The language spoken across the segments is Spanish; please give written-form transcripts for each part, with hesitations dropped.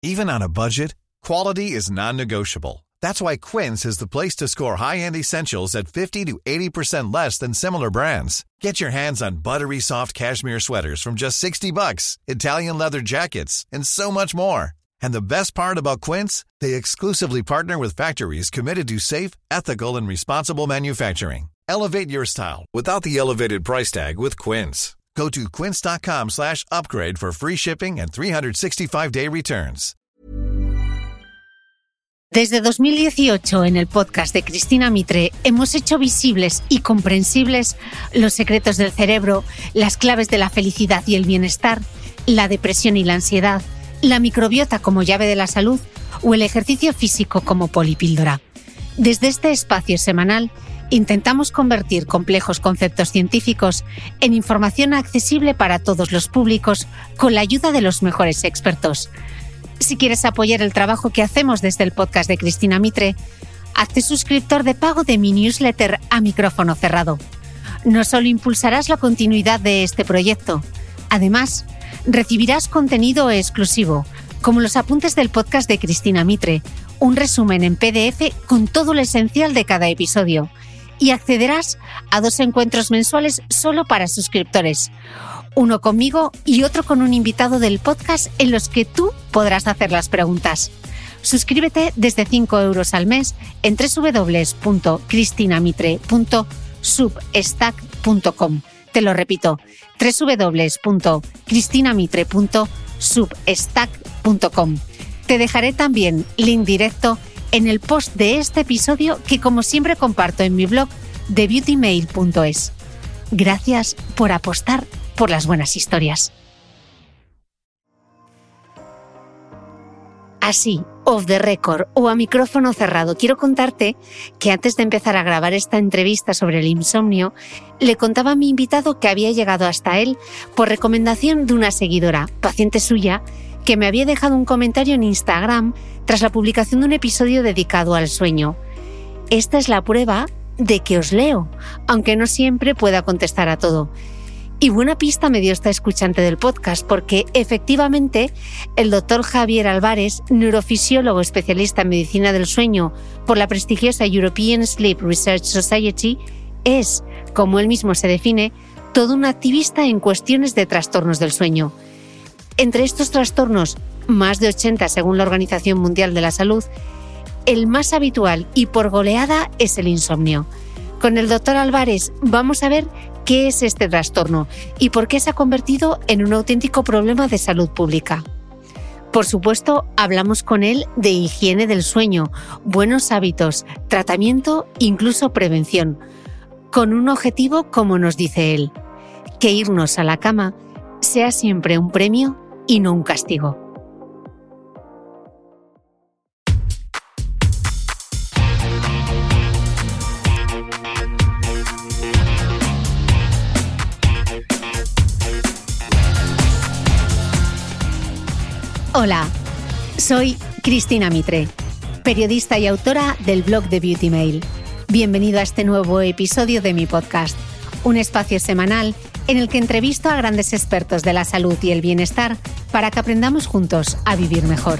Even on a budget, quality is non-negotiable. That's why Quince is the place to score high-end essentials at 50 to 80% less than similar brands. Get your hands on buttery soft cashmere sweaters from just $60, Italian leather jackets, and so much more. And the best part about Quince, they exclusively partner with factories committed to safe, ethical, and responsible manufacturing. Elevate your style without the elevated price tag with Quince. Go to quince.com/upgrade for free shipping and 365-day returns. Desde 2018, en el podcast de Cristina Mitre, hemos hecho visibles y comprensibles los secretos del cerebro, las claves de la felicidad y el bienestar, la depresión y la ansiedad, la microbiota como llave de la salud o el ejercicio físico como polipíldora. Desde este espacio semanal, intentamos convertir complejos conceptos científicos en información accesible para todos los públicos con la ayuda de los mejores expertos. Si quieres apoyar el trabajo que hacemos desde el podcast de Cristina Mitre, hazte suscriptor de pago de mi newsletter a micrófono cerrado. No solo impulsarás la continuidad de este proyecto, además, recibirás contenido exclusivo, como los apuntes del podcast de Cristina Mitre, un resumen en PDF con todo lo esencial de cada episodio, y accederás a 2 encuentros mensuales solo para suscriptores. Uno conmigo y otro con un invitado del podcast en los que tú podrás hacer las preguntas. Suscríbete desde 5 euros al mes en www.cristinamitre.substack.com. Te lo repito, www.cristinamitre.substack.com. Te dejaré también link directo en el post de este episodio que, como siempre, comparto en mi blog de beautymail.es. Gracias por apostar por las buenas historias. Así, off the record o a micrófono cerrado, quiero contarte que antes de empezar a grabar esta entrevista sobre el insomnio, le contaba a mi invitado que había llegado hasta él por recomendación de una seguidora, paciente suya, que me había dejado un comentario en Instagram tras la publicación de un episodio dedicado al sueño. Esta es la prueba de que os leo, aunque no siempre pueda contestar a todo. Y buena pista me dio esta escuchante del podcast, porque efectivamente el doctor Javier Álvarez, neurofisiólogo especialista en medicina del sueño por la prestigiosa European Sleep Research Society, es, como él mismo se define, todo un activista en cuestiones de trastornos del sueño. Entre estos trastornos, más de 80 según la Organización Mundial de la Salud, el más habitual y por goleada es el insomnio. Con el doctor Álvarez vamos a ver qué es este trastorno y por qué se ha convertido en un auténtico problema de salud pública. Por supuesto, hablamos con él de higiene del sueño, buenos hábitos, tratamiento, incluso prevención, con un objetivo, como nos dice él, que irnos a la cama sea siempre un premio y no un castigo. Hola, soy Cristina Mitre, periodista y autora del blog de Beauty Mail. Bienvenido a este nuevo episodio de mi podcast, un espacio semanal en el que entrevisto a grandes expertos de la salud y el bienestar para que aprendamos juntos a vivir mejor.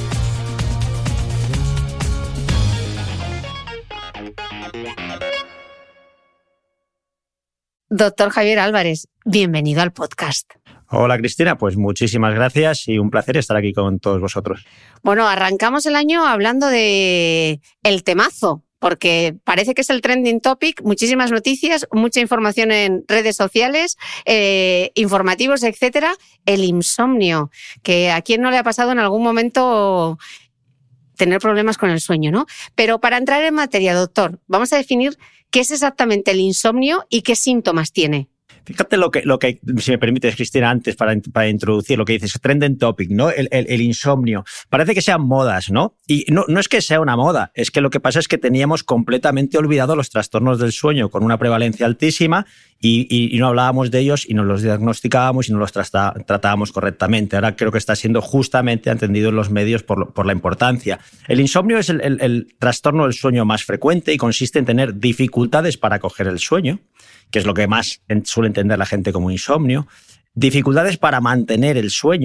Doctor Javier Álvarez, bienvenido al podcast. Hola Cristina, pues muchísimas gracias y un placer estar aquí con todos vosotros. Bueno, arrancamos el año hablando de el temazo, porque parece que es el trending topic, muchísimas noticias, mucha información en redes sociales, informativos, etcétera. El insomnio, que a quién no le ha pasado en algún momento tener problemas con el sueño, ¿no? Pero para entrar en materia, doctor, vamos a definir qué es exactamente el insomnio y qué síntomas tiene. Fíjate lo que, si me permites, Cristina, antes para introducir lo que dices, trending topic, ¿no? El insomnio. Parece que sean modas, ¿no? Y no es que sea una moda, es que lo que pasa es que teníamos completamente olvidado los trastornos del sueño con una prevalencia altísima y no hablábamos de ellos y no los diagnosticábamos y no los tratábamos correctamente. Ahora creo que está siendo justamente atendido en los medios por la importancia. El insomnio es el trastorno del sueño más frecuente y consiste en tener dificultades para coger el sueño, que es lo que más suele entender la gente como insomnio, dificultades para mantener el sueño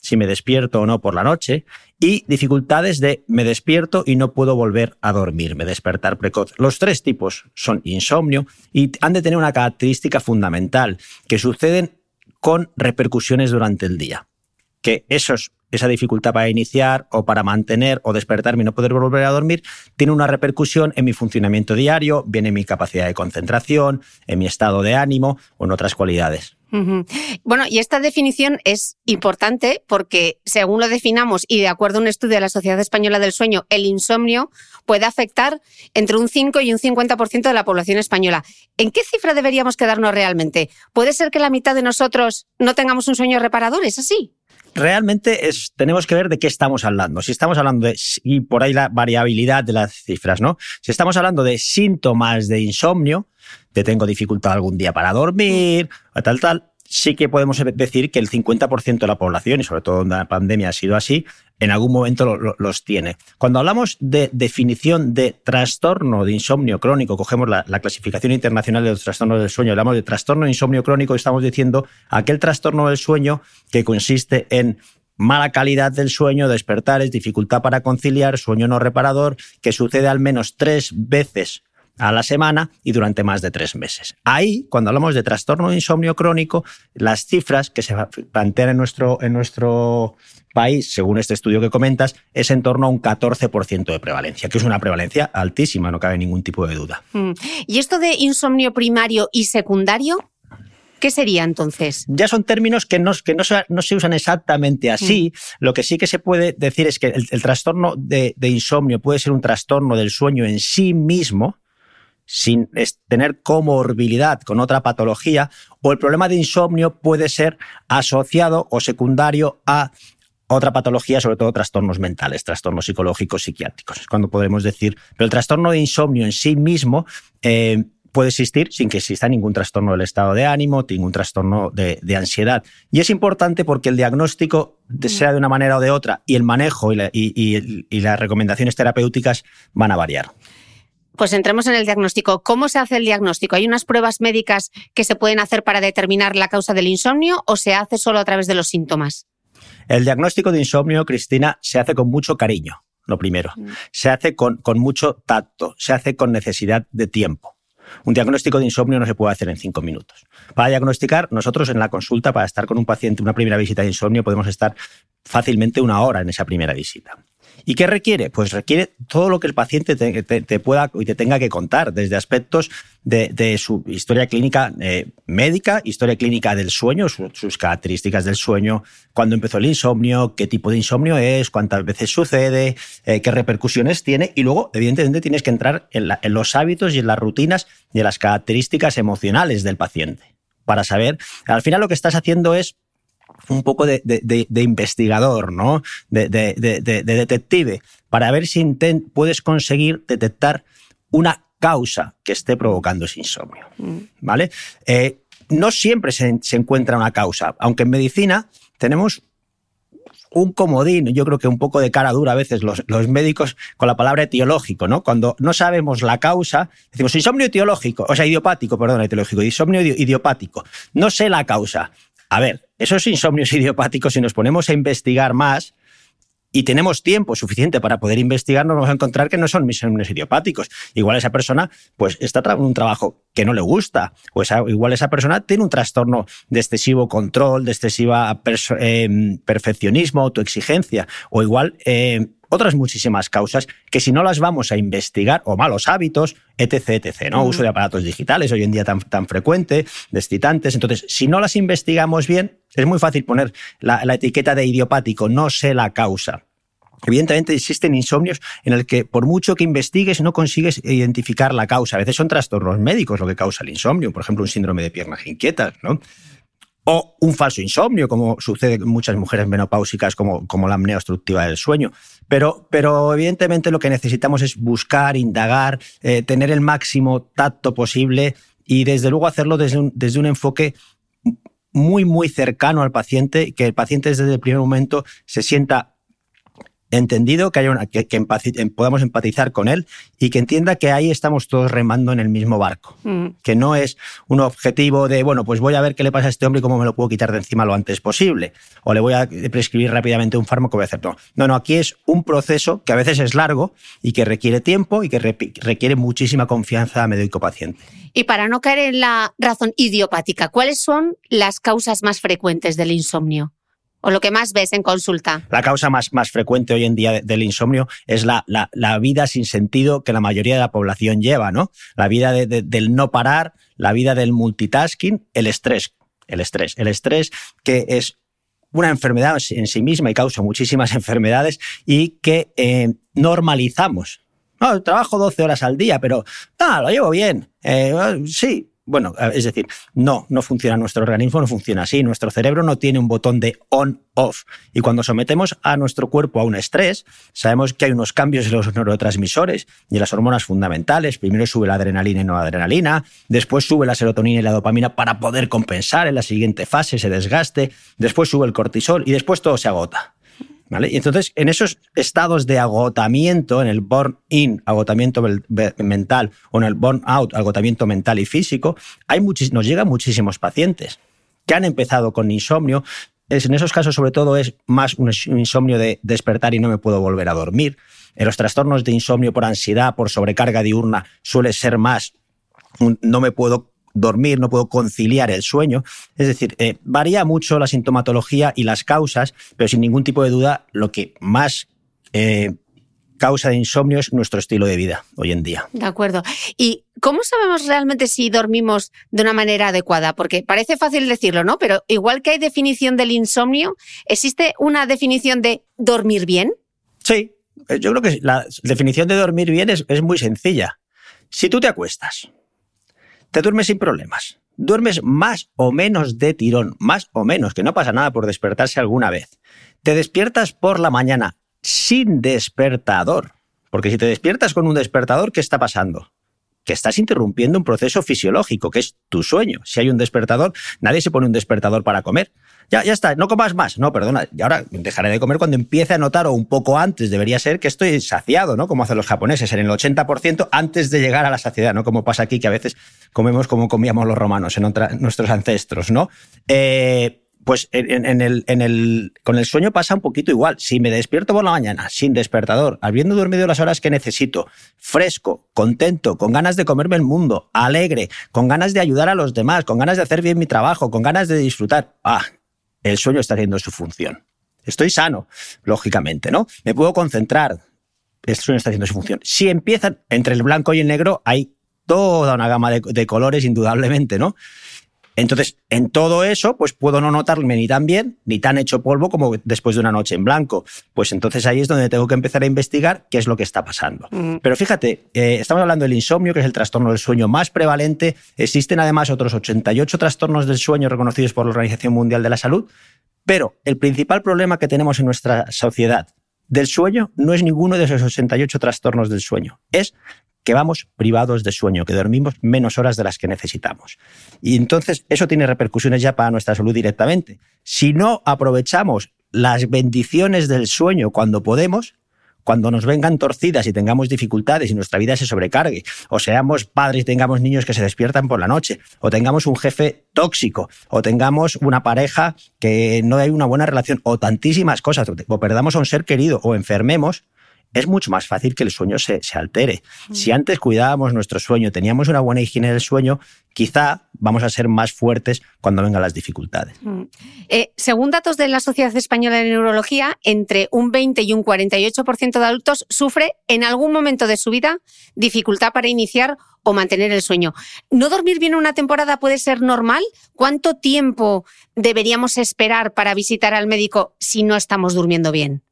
si me despierto o no por la noche, y dificultades de me despierto y no puedo volver a dormirme, despertar precoz. Los 3 tipos son insomnio y han de tener una característica fundamental, que suceden con repercusiones durante el día. Que esa dificultad para iniciar o para mantener o despertarme y no poder volver a dormir tiene una repercusión en mi funcionamiento diario, bien en mi capacidad de concentración, en mi estado de ánimo o en otras cualidades. Uh-huh. Bueno, y esta definición es importante porque según lo definamos y de acuerdo a un estudio de la Sociedad Española del Sueño, el insomnio puede afectar entre un 5 y un 50% de la población española. ¿En qué cifra deberíamos quedarnos realmente? ¿Puede ser que la mitad de nosotros no tengamos un sueño reparador? ¿Es así? Realmente tenemos que ver de qué estamos hablando. Si estamos hablando y por ahí la variabilidad de las cifras, ¿no? Si estamos hablando de síntomas de insomnio, de tengo dificultad algún día para dormir, o tal, sí que podemos decir que el 50% de la población, y sobre todo en la pandemia ha sido así, en algún momento los tiene. Cuando hablamos de definición de trastorno de insomnio crónico, cogemos la clasificación internacional de los trastornos del sueño, hablamos de trastorno de insomnio crónico y estamos diciendo aquel trastorno del sueño que consiste en mala calidad del sueño, despertares, dificultad para conciliar, sueño no reparador, que sucede al menos 3 veces a la semana y durante más de 3 meses. Ahí, cuando hablamos de trastorno de insomnio crónico, las cifras que se plantean en nuestro país, según este estudio que comentas, es en torno a un 14% de prevalencia, que es una prevalencia altísima, no cabe ningún tipo de duda. ¿Y esto de insomnio primario y secundario? ¿Qué sería entonces? Ya son términos que no se usan exactamente así. Lo que sí que se puede decir es que el trastorno de insomnio puede ser un trastorno del sueño en sí mismo, sin tener comorbilidad con otra patología, o el problema de insomnio puede ser asociado o secundario a otra patología, sobre todo trastornos mentales, trastornos psicológicos, psiquiátricos. Es cuando podemos decir, pero el trastorno de insomnio en sí mismo puede existir sin que exista ningún trastorno del estado de ánimo, ningún trastorno de ansiedad. Y es importante porque el diagnóstico, sea de una manera o de otra, y el manejo y las recomendaciones terapéuticas van a variar. Pues entremos en el diagnóstico. ¿Cómo se hace el diagnóstico? ¿Hay unas pruebas médicas que se pueden hacer para determinar la causa del insomnio o se hace solo a través de los síntomas? El diagnóstico de insomnio, Cristina, se hace con mucho cariño, lo primero. Se hace con mucho tacto, se hace con necesidad de tiempo. Un diagnóstico de insomnio no se puede hacer en 5 minutos. Para diagnosticar, nosotros en la consulta, para estar con un paciente, una primera visita de insomnio, podemos estar fácilmente 1 hora en esa primera visita. ¿Y qué requiere? Pues requiere todo lo que el paciente te pueda y te tenga que contar, desde aspectos de su historia clínica médica, historia clínica del sueño, sus características del sueño, cuándo empezó el insomnio, qué tipo de insomnio es, cuántas veces sucede, qué repercusiones tiene, y luego, evidentemente, tienes que entrar en los hábitos y en las rutinas y en las características emocionales del paciente para saber, al final lo que estás haciendo es un poco de investigador, ¿no? De detective, para ver si puedes conseguir detectar una causa que esté provocando ese insomnio, ¿vale? No siempre se encuentra una causa, aunque en medicina tenemos un comodín, yo creo que un poco de cara dura a veces los médicos con la palabra etiológico, ¿no? Cuando no sabemos la causa, decimos insomnio etiológico, o sea, idiopático, perdón, etiológico, insomnio idiopático. No sé la causa. A ver, esos insomnios idiopáticos, si nos ponemos a investigar más y tenemos tiempo suficiente para poder investigar, nos vamos a encontrar que no son insomnios idiopáticos. Igual esa persona pues está en un trabajo que no le gusta, o igual esa persona tiene un trastorno de excesivo control, de excesiva perfeccionismo, autoexigencia, o igual otras muchísimas causas que si no las vamos a investigar, o malos hábitos, etc., ¿no? Uso de aparatos digitales hoy en día tan frecuente, de excitantes. Entonces, si no las investigamos bien, es muy fácil poner la etiqueta de idiopático, no sé la causa. Evidentemente existen insomnios en el que por mucho que investigues no consigues identificar la causa. A veces son trastornos médicos lo que causa el insomnio, por ejemplo un síndrome de piernas inquietas, ¿no? O un falso insomnio, como sucede en muchas mujeres menopáusicas, como la apnea obstructiva del sueño. Pero evidentemente lo que necesitamos es buscar, indagar, tener el máximo tacto posible y desde luego hacerlo desde un enfoque muy, muy cercano al paciente, que el paciente desde el primer momento se sienta entendido, que podamos empatizar con él y que entienda que ahí estamos todos remando en el mismo barco. Que no es un objetivo de, bueno, pues voy a ver qué le pasa a este hombre y cómo me lo puedo quitar de encima lo antes posible. O le voy a prescribir rápidamente un fármaco que voy a hacer. No, aquí es un proceso que a veces es largo y que requiere tiempo y que requiere muchísima confianza médico-paciente. Y para no caer en la razón idiopática, ¿cuáles son las causas más frecuentes del insomnio? ¿O lo que más ves en consulta? La causa más frecuente hoy en día del insomnio es la vida sin sentido que la mayoría de la población lleva, ¿no? La vida del no parar, la vida del multitasking, el estrés. El estrés que es una enfermedad en sí misma y causa muchísimas enfermedades y que normalizamos. No, trabajo 12 horas al día, pero lo llevo bien. Sí. Bueno, es decir, no funciona nuestro organismo, no funciona así. Nuestro cerebro no tiene un botón de on-off. Y cuando sometemos a nuestro cuerpo a un estrés, sabemos que hay unos cambios en los neurotransmisores y en las hormonas fundamentales. Primero sube la adrenalina y noradrenalina, después sube la serotonina y la dopamina para poder compensar en la siguiente fase ese desgaste, después sube el cortisol y después todo se agota. ¿Vale? Y entonces, en esos estados de agotamiento, en el burn-in, agotamiento mental, o en el burn-out, agotamiento mental y físico, nos llegan muchísimos pacientes que han empezado con insomnio. En esos casos, sobre todo, es más un insomnio de despertar y no me puedo volver a dormir. En los trastornos de insomnio por ansiedad, por sobrecarga diurna, suele ser más no me puedo dormir, no puedo conciliar el sueño. Es decir, varía mucho la sintomatología y las causas, pero sin ningún tipo de duda lo que más causa de insomnio es nuestro estilo de vida hoy en día. De acuerdo. ¿Y cómo sabemos realmente si dormimos de una manera adecuada? Porque parece fácil decirlo, ¿no? Pero igual que hay definición del insomnio, ¿existe una definición de dormir bien? Sí, yo creo que la definición de dormir bien es muy sencilla. Si tú te acuestas, te duermes sin problemas, duermes más o menos de tirón, más o menos, que no pasa nada por despertarse alguna vez. Te despiertas por la mañana sin despertador, porque si te despiertas con un despertador, ¿qué está pasando? Que estás interrumpiendo un proceso fisiológico, que es tu sueño. Si hay un despertador, nadie se pone un despertador para comer. Ya está, no comas más. No, perdona, y ahora dejaré de comer cuando empiece a notar, o un poco antes, debería ser que estoy saciado, ¿no? Como hacen los japoneses, en el 80% antes de llegar a la saciedad, ¿no? Como pasa aquí, que a veces comemos como comíamos los romanos, nuestros ancestros, ¿no? Pues con el sueño pasa un poquito igual. Si me despierto por la mañana sin despertador, habiendo dormido las horas que necesito, fresco, contento, con ganas de comerme el mundo, alegre, con ganas de ayudar a los demás, con ganas de hacer bien mi trabajo, con ganas de disfrutar, el sueño está haciendo su función. Estoy sano, lógicamente, ¿no? Me puedo concentrar. El sueño está haciendo su función. Si empiezan, entre el blanco y el negro, hay toda una gama de colores, indudablemente, ¿no? Entonces, en todo eso, pues puedo no notarme ni tan bien, ni tan hecho polvo como después de una noche en blanco. Pues entonces ahí es donde tengo que empezar a investigar qué es lo que está pasando. Pero fíjate, estamos hablando del insomnio, que es el trastorno del sueño más prevalente. Existen además otros 88 trastornos del sueño reconocidos por la Organización Mundial de la Salud. Pero el principal problema que tenemos en nuestra sociedad del sueño no es ninguno de esos 88 trastornos del sueño. Es que vamos privados de sueño, que dormimos menos horas de las que necesitamos. Y entonces eso tiene repercusiones ya para nuestra salud directamente. Si no aprovechamos las bendiciones del sueño cuando podemos, cuando nos vengan torcidas y tengamos dificultades y nuestra vida se sobrecargue, o seamos padres y tengamos niños que se despiertan por la noche, o tengamos un jefe tóxico, o tengamos una pareja que no hay una buena relación, o tantísimas cosas, o perdamos a un ser querido, o enfermemos, es mucho más fácil que el sueño se altere. Si antes cuidábamos nuestro sueño, teníamos una buena higiene del sueño, quizá vamos a ser más fuertes cuando vengan las dificultades. Según datos de la Sociedad Española de Neurología, entre un 20 y un 48% de adultos sufre en algún momento de su vida dificultad para iniciar o mantener el sueño. ¿No dormir bien una temporada puede ser normal? ¿Cuánto tiempo deberíamos esperar para visitar al médico si no estamos durmiendo bien?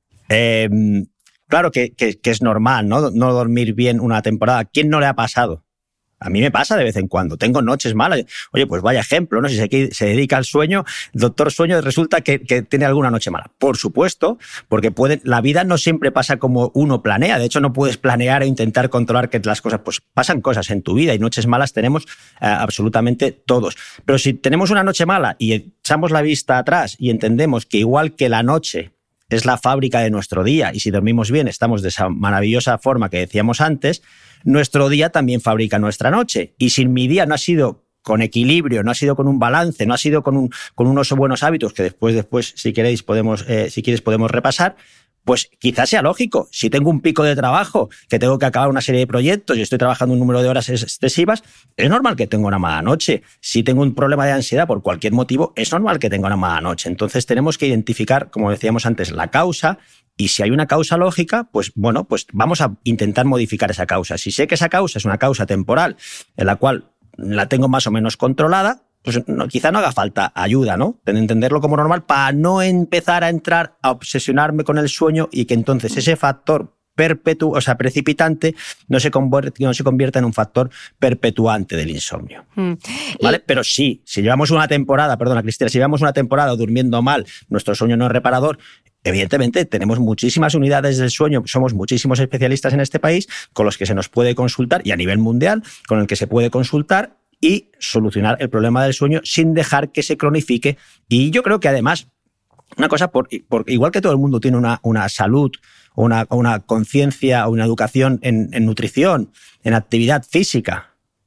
Claro que es normal, ¿no? No dormir bien una temporada. ¿Quién no le ha pasado? A mí me pasa de vez en cuando. Tengo noches malas. Oye, pues vaya ejemplo, ¿no? Si se dedica al sueño, el doctor sueño resulta que tiene alguna noche mala. Por supuesto, porque la vida no siempre pasa como uno planea. De hecho, no puedes planear e intentar controlar que las cosas... Pues pasan cosas en tu vida y noches malas tenemos absolutamente todos. Pero si tenemos una noche mala y echamos la vista atrás y entendemos que igual que la noche es la fábrica de nuestro día, y si dormimos bien, estamos de esa maravillosa forma que decíamos antes, nuestro día también fabrica nuestra noche. Y si mi día no ha sido con equilibrio, no ha sido con un balance, no ha sido con unos buenos hábitos, que después si queréis podemos repasar, pues quizás sea lógico. Si tengo un pico de trabajo, que tengo que acabar una serie de proyectos y estoy trabajando un número de horas excesivas, es normal que tenga una mala noche. Si tengo un problema de ansiedad por cualquier motivo, es normal que tenga una mala noche. Entonces tenemos que identificar, como decíamos antes, la causa, y si hay una causa lógica, pues bueno, pues vamos a intentar modificar esa causa. Si sé que esa causa es una causa temporal en la cual la tengo más o menos controlada, pues quizá no haga falta ayuda, ¿no? Entenderlo como normal para no empezar a entrar a obsesionarme con el sueño y que entonces ese factor precipitante no se convierta en un factor perpetuante del insomnio. ¿Vale? Pero sí, si llevamos una temporada, perdona Cristina, si llevamos una temporada durmiendo mal, nuestro sueño no es reparador, evidentemente tenemos muchísimas unidades del sueño, somos muchísimos especialistas en este país con los que se nos puede consultar, y a nivel mundial con el que se puede consultar y solucionar el problema del sueño sin dejar que se cronifique. Y yo creo que además, una cosa, igual que todo el mundo tiene una salud, una conciencia o una educación en nutrición, en actividad física,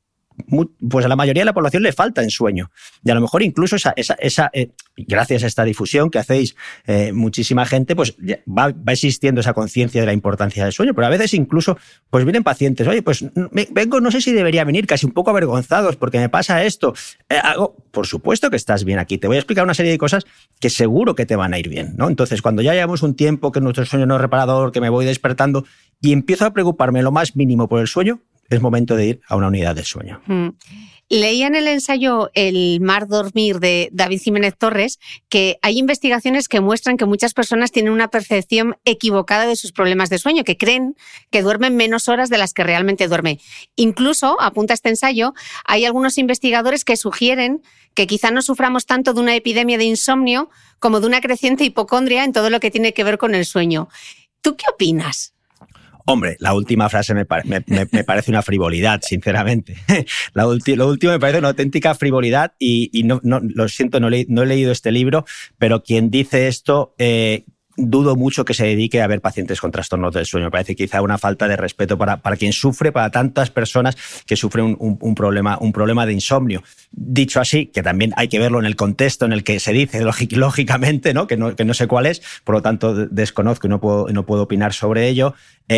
pues a la mayoría de la población le falta en sueño. Y a lo mejor incluso gracias a esta difusión que hacéis muchísima gente, pues va existiendo esa conciencia de la importancia del sueño. Pero a veces incluso pues vienen pacientes, oye, pues vengo, no sé si debería venir, casi un poco avergonzados porque me pasa esto. Por supuesto que estás bien aquí. Te voy a explicar una serie de cosas que seguro que te van a ir bien, ¿no? Entonces, cuando ya llevamos un tiempo que nuestro sueño no es reparador, que me voy despertando y empiezo a preocuparme lo más mínimo por el sueño, es momento de ir a una unidad de sueño. Leía en el ensayo El mar dormir de David Jiménez Torres que hay investigaciones que muestran que muchas personas tienen una percepción equivocada de sus problemas de sueño, que creen que duermen menos horas de las que realmente duermen. Incluso, apunta este ensayo, hay algunos investigadores que sugieren que quizá no suframos tanto de una epidemia de insomnio como de una creciente hipocondria en todo lo que tiene que ver con el sueño. ¿Tú qué opinas? Hombre, la última frase me parece una frivolidad, sinceramente. Lo último me parece una auténtica frivolidad y no, lo siento, no he leído este libro, pero quien dice esto dudo mucho que se dedique a ver pacientes con trastornos del sueño. Me parece quizá una falta de respeto para quien sufre, para tantas personas que sufren un problema de insomnio. Dicho así, que también hay que verlo en el contexto en el que se dice, lógicamente, ¿no? Que no sé cuál es, por lo tanto desconozco y no puedo opinar sobre ello.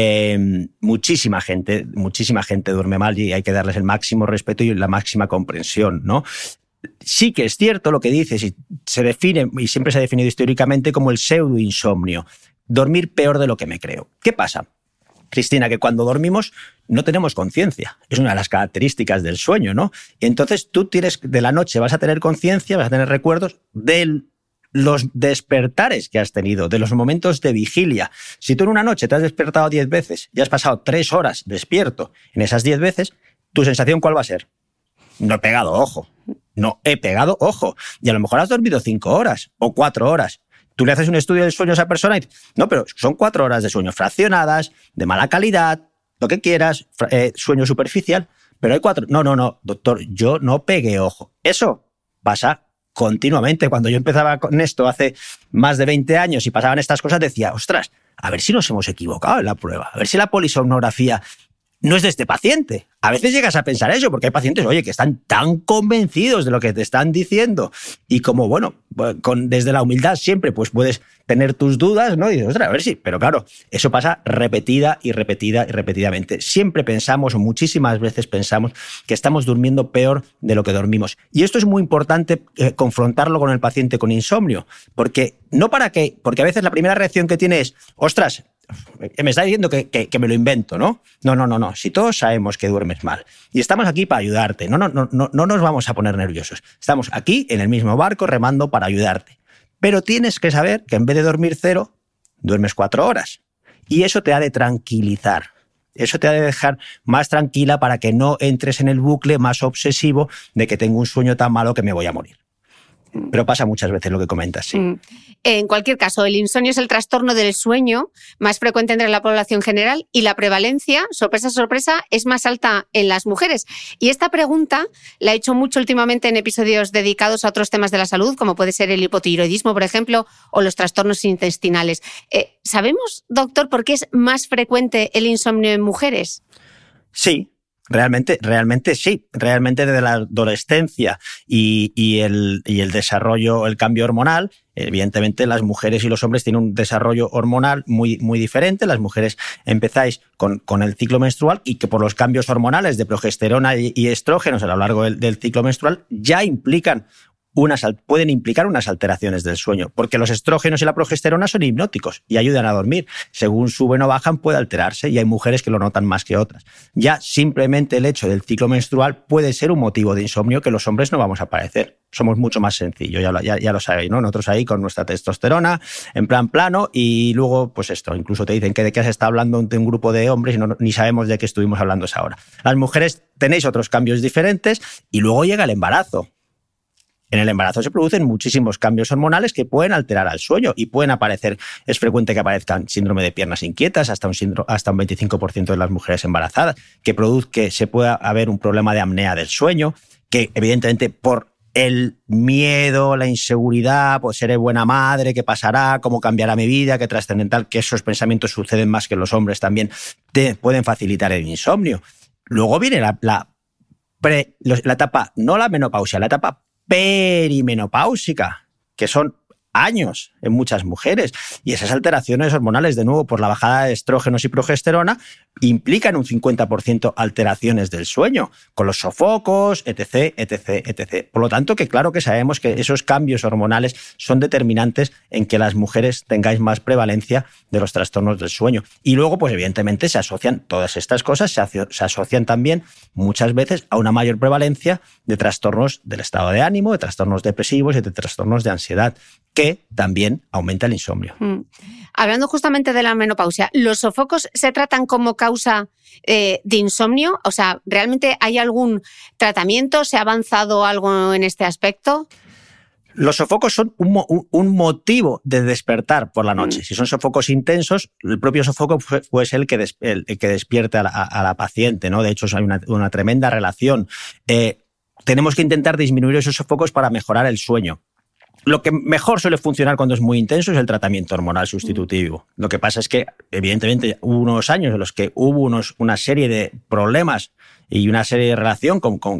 Muchísima gente duerme mal y hay que darles el máximo respeto y la máxima comprensión, ¿no? Sí que es cierto lo que dices, y se define, y siempre se ha definido históricamente, como el pseudoinsomnio. Dormir peor de lo que me creo. ¿Qué pasa, Cristina? Que cuando dormimos no tenemos conciencia. Es una de las características del sueño, ¿no? Y entonces tú de la noche vas a tener conciencia, vas a tener recuerdos de los despertares que has tenido, de los momentos de vigilia. Si tú en una noche te has despertado 10 veces y has pasado 3 horas despierto en esas 10 veces, ¿tu sensación cuál va a ser? No he pegado ojo. No he pegado ojo. Y a lo mejor has dormido 5 horas o 4 horas. Tú le haces un estudio del sueño a esa persona y dices, no, pero son 4 horas de sueño fraccionadas, de mala calidad, lo que quieras, sueño superficial, pero hay 4. No, doctor, yo no pegué ojo. Eso pasa continuamente. Cuando yo empezaba con esto hace más de 20 años y pasaban estas cosas, decía, ostras, a ver si nos hemos equivocado en la prueba, a ver si la polisomnografía no es de este paciente. A veces llegas a pensar eso, porque hay pacientes, oye, que están tan convencidos de lo que te están diciendo y como, bueno, desde la humildad siempre pues puedes tener tus dudas, ¿no? Y dices, ostras, a ver si... Pero claro, eso pasa repetidamente. Siempre pensamos, o muchísimas veces pensamos, que estamos durmiendo peor de lo que dormimos. Y esto es muy importante confrontarlo con el paciente con insomnio, porque a veces la primera reacción que tiene es, ostras, me está diciendo que me lo invento, ¿no? No. Si todos sabemos que duermes mal y estamos aquí para ayudarte, no nos vamos a poner nerviosos. Estamos aquí en el mismo barco remando para ayudarte. Pero tienes que saber que en vez de dormir 0, duermes 4 horas. Y eso te ha de tranquilizar. Eso te ha de dejar más tranquila para que no entres en el bucle más obsesivo de que tengo un sueño tan malo que me voy a morir. Pero pasa muchas veces lo que comentas, sí. En cualquier caso, el insomnio es el trastorno del sueño más frecuente entre la población general y la prevalencia, sorpresa, sorpresa, es más alta en las mujeres. Y esta pregunta la he hecho mucho últimamente en episodios dedicados a otros temas de la salud, como puede ser el hipotiroidismo, por ejemplo, o los trastornos intestinales. ¿Sabemos, doctor, por qué es más frecuente el insomnio en mujeres? Sí. Realmente sí. Realmente desde la adolescencia y el desarrollo, el cambio hormonal, evidentemente las mujeres y los hombres tienen un desarrollo hormonal muy, muy diferente. Las mujeres empezáis con el ciclo menstrual y que por los cambios hormonales de progesterona y estrógenos a lo largo del ciclo menstrual ya pueden implicar unas alteraciones del sueño, porque los estrógenos y la progesterona son hipnóticos y ayudan a dormir. Según suben o bajan puede alterarse y hay mujeres que lo notan más que otras. Ya simplemente el hecho del ciclo menstrual puede ser un motivo de insomnio que los hombres no vamos a padecer. Somos mucho más sencillos, ya lo sabéis, ¿no? Nosotros ahí con nuestra testosterona en plan plano y luego, pues esto, incluso te dicen que de qué se está hablando de un grupo de hombres y ni sabemos de qué estuvimos hablando esa hora. Las mujeres tenéis otros cambios diferentes y luego llega el embarazo. En el embarazo se producen muchísimos cambios hormonales que pueden alterar al sueño y pueden aparecer, es frecuente que aparezcan síndrome de piernas inquietas, hasta un 25% de las mujeres embarazadas, que se pueda haber un problema de apnea del sueño, que evidentemente por el miedo, la inseguridad, pues seré buena madre, qué pasará, cómo cambiará mi vida, qué trascendental, que esos pensamientos suceden más que los hombres también, pueden facilitar el insomnio. Luego viene la etapa, no la menopausia, la etapa perimenopáusica, que son años en muchas mujeres. Y esas alteraciones hormonales, de nuevo, por la bajada de estrógenos y progesterona, implican un 50% alteraciones del sueño, con los sofocos, etc. Por lo tanto, que claro que sabemos que esos cambios hormonales son determinantes en que las mujeres tengáis más prevalencia de los trastornos del sueño. Y luego, pues evidentemente, se asocian todas estas cosas, se asocian también muchas veces a una mayor prevalencia de trastornos del estado de ánimo, de trastornos depresivos y de trastornos de ansiedad, que también aumenta el insomnio. Hablando justamente de la menopausia, ¿los sofocos se tratan como causa de insomnio? O sea, ¿realmente hay algún tratamiento? ¿Se ha avanzado algo en este aspecto? Los sofocos son un motivo de despertar por la noche. Si son sofocos intensos, el propio sofoco puede ser el que despierte a la paciente, ¿no? De hecho, hay una tremenda relación. Tenemos que intentar disminuir esos sofocos para mejorar el sueño. Lo que mejor suele funcionar cuando es muy intenso es el tratamiento hormonal sustitutivo. Lo que pasa es que, evidentemente, hubo unos años en los que hubo una serie de problemas y una serie de relación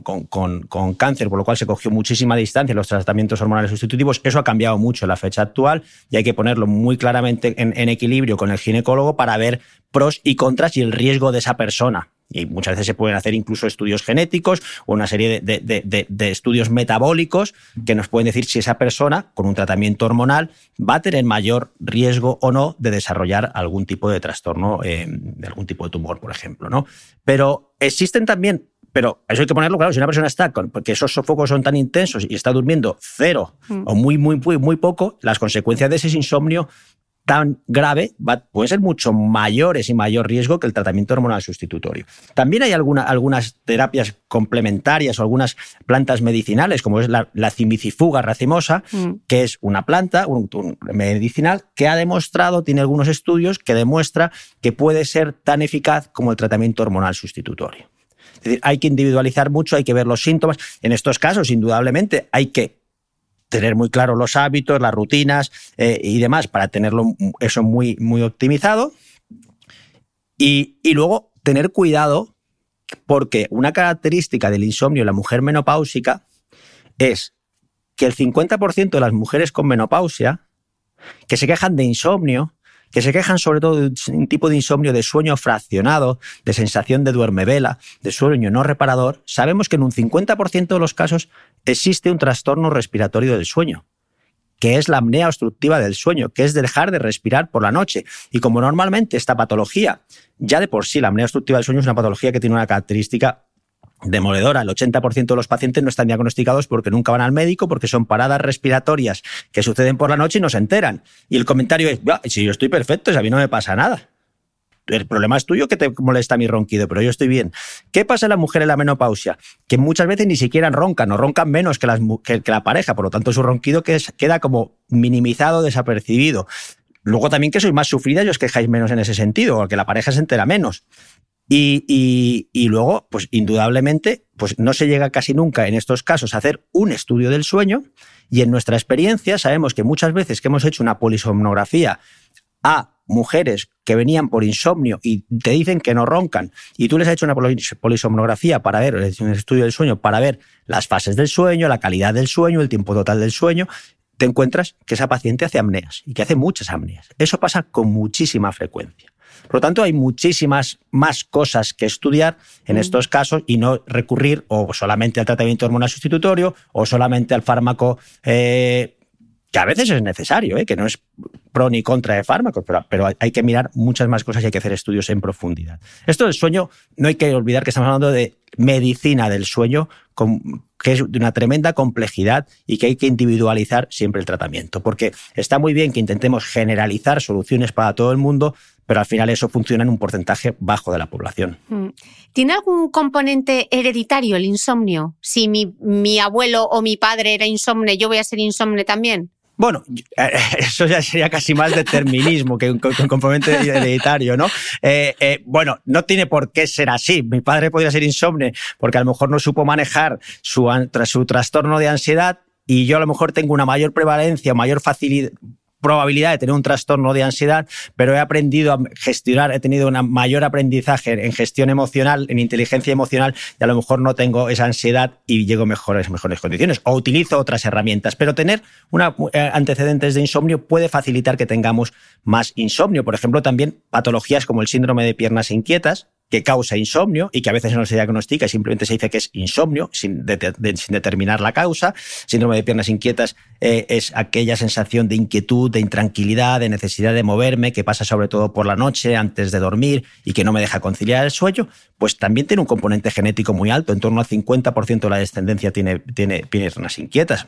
con cáncer, por lo cual se cogió muchísima distancia en los tratamientos hormonales sustitutivos. Eso ha cambiado mucho en la fecha actual y hay que ponerlo muy claramente en equilibrio con el ginecólogo para ver pros y contras y el riesgo de esa persona. Y muchas veces se pueden hacer incluso estudios genéticos o una serie de estudios metabólicos que nos pueden decir si esa persona con un tratamiento hormonal va a tener mayor riesgo o no de desarrollar algún tipo de trastorno, de algún tipo de tumor, por ejemplo, ¿no? Pero existen también, pero eso hay que ponerlo claro, si una persona está porque esos sofocos son tan intensos y está durmiendo cero o muy poco, las consecuencias de ese insomnio tan grave pueden ser mucho mayores y mayor riesgo que el tratamiento hormonal sustitutorio. También hay algunas terapias complementarias o algunas plantas medicinales, como es la cimicifuga racemosa, que es una planta un medicinal que ha demostrado, tiene algunos estudios que demuestra que puede ser tan eficaz como el tratamiento hormonal sustitutorio. Es decir, hay que individualizar mucho, hay que ver los síntomas. En estos casos, indudablemente, hay que tener muy claro los hábitos, las rutinas y demás para tenerlo eso muy, muy optimizado. Y luego tener cuidado porque una característica del insomnio en la mujer menopáusica es que el 50% de las mujeres con menopausia que se quejan de insomnio, que se quejan sobre todo de un tipo de insomnio de sueño fraccionado, de sensación de duermevela, de sueño no reparador, sabemos que en un 50% de los casos existe un trastorno respiratorio del sueño, que es la apnea obstructiva del sueño, que es dejar de respirar por la noche. Y como normalmente esta patología, ya de por sí la apnea obstructiva del sueño es una patología que tiene una característica demoledora. El 80% de los pacientes no están diagnosticados porque nunca van al médico, porque son paradas respiratorias que suceden por la noche y no se enteran. Y el comentario es, si yo estoy perfecto, a mí no me pasa nada. el problema es tuyo que te molesta mi ronquido, pero yo estoy bien. ¿Qué pasa en la mujer en la menopausia? Que muchas veces ni siquiera roncan, o roncan menos que la pareja, por lo tanto su ronquido queda como minimizado, desapercibido. Luego también que sois más sufridas y os quejáis menos en ese sentido, porque la pareja se entera menos. Y luego, pues indudablemente, pues no se llega casi nunca en estos casos a hacer un estudio del sueño, y en nuestra experiencia sabemos que muchas veces que hemos hecho una polisomnografía a mujeres que venían por insomnio y te dicen que no roncan, y tú les has hecho una polisomnografía para ver, un estudio del sueño para ver las fases del sueño, la calidad del sueño, el tiempo total del sueño, te encuentras que esa paciente hace apneas y que hace muchas apneas. Eso pasa con muchísima frecuencia. Por lo tanto, hay muchísimas más cosas que estudiar en estos casos y no recurrir o solamente al tratamiento hormonal sustitutorio o solamente al fármaco que a veces es necesario, que no es pro ni contra de fármacos, pero hay que mirar muchas más cosas y hay que hacer estudios en profundidad. Esto del sueño, no hay que olvidar que estamos hablando de medicina del sueño, que es de una tremenda complejidad y que hay que individualizar siempre el tratamiento, porque está muy bien que intentemos generalizar soluciones para todo el mundo, pero al final eso funciona en un porcentaje bajo de la población. ¿Tiene algún componente hereditario el insomnio? Si mi abuelo o mi padre era insomne, ¿yo voy a ser insomne también? Bueno, eso ya sería casi más determinismo que un componente hereditario, ¿no? Bueno, no tiene por qué ser así. Mi padre podría ser insomne porque a lo mejor no supo manejar su trastorno de ansiedad, y yo a lo mejor tengo una mayor prevalencia, mayor probabilidad de tener un trastorno de ansiedad, pero he aprendido a gestionar, he tenido un mayor aprendizaje en gestión emocional, en inteligencia emocional, y a lo mejor no tengo esa ansiedad y llego a mejores condiciones, o utilizo otras herramientas. Pero tener antecedentes de insomnio puede facilitar que tengamos más insomnio. Por ejemplo, también patologías como el síndrome de piernas inquietas, que causa insomnio y que a veces no se diagnostica y simplemente se dice que es insomnio sin determinar la causa. Síndrome de piernas inquietas es aquella sensación de inquietud, de intranquilidad, de necesidad de moverme, que pasa sobre todo por la noche antes de dormir y que no me deja conciliar el sueño. Pues también tiene un componente genético muy alto, en torno al 50% de la descendencia tiene piernas inquietas.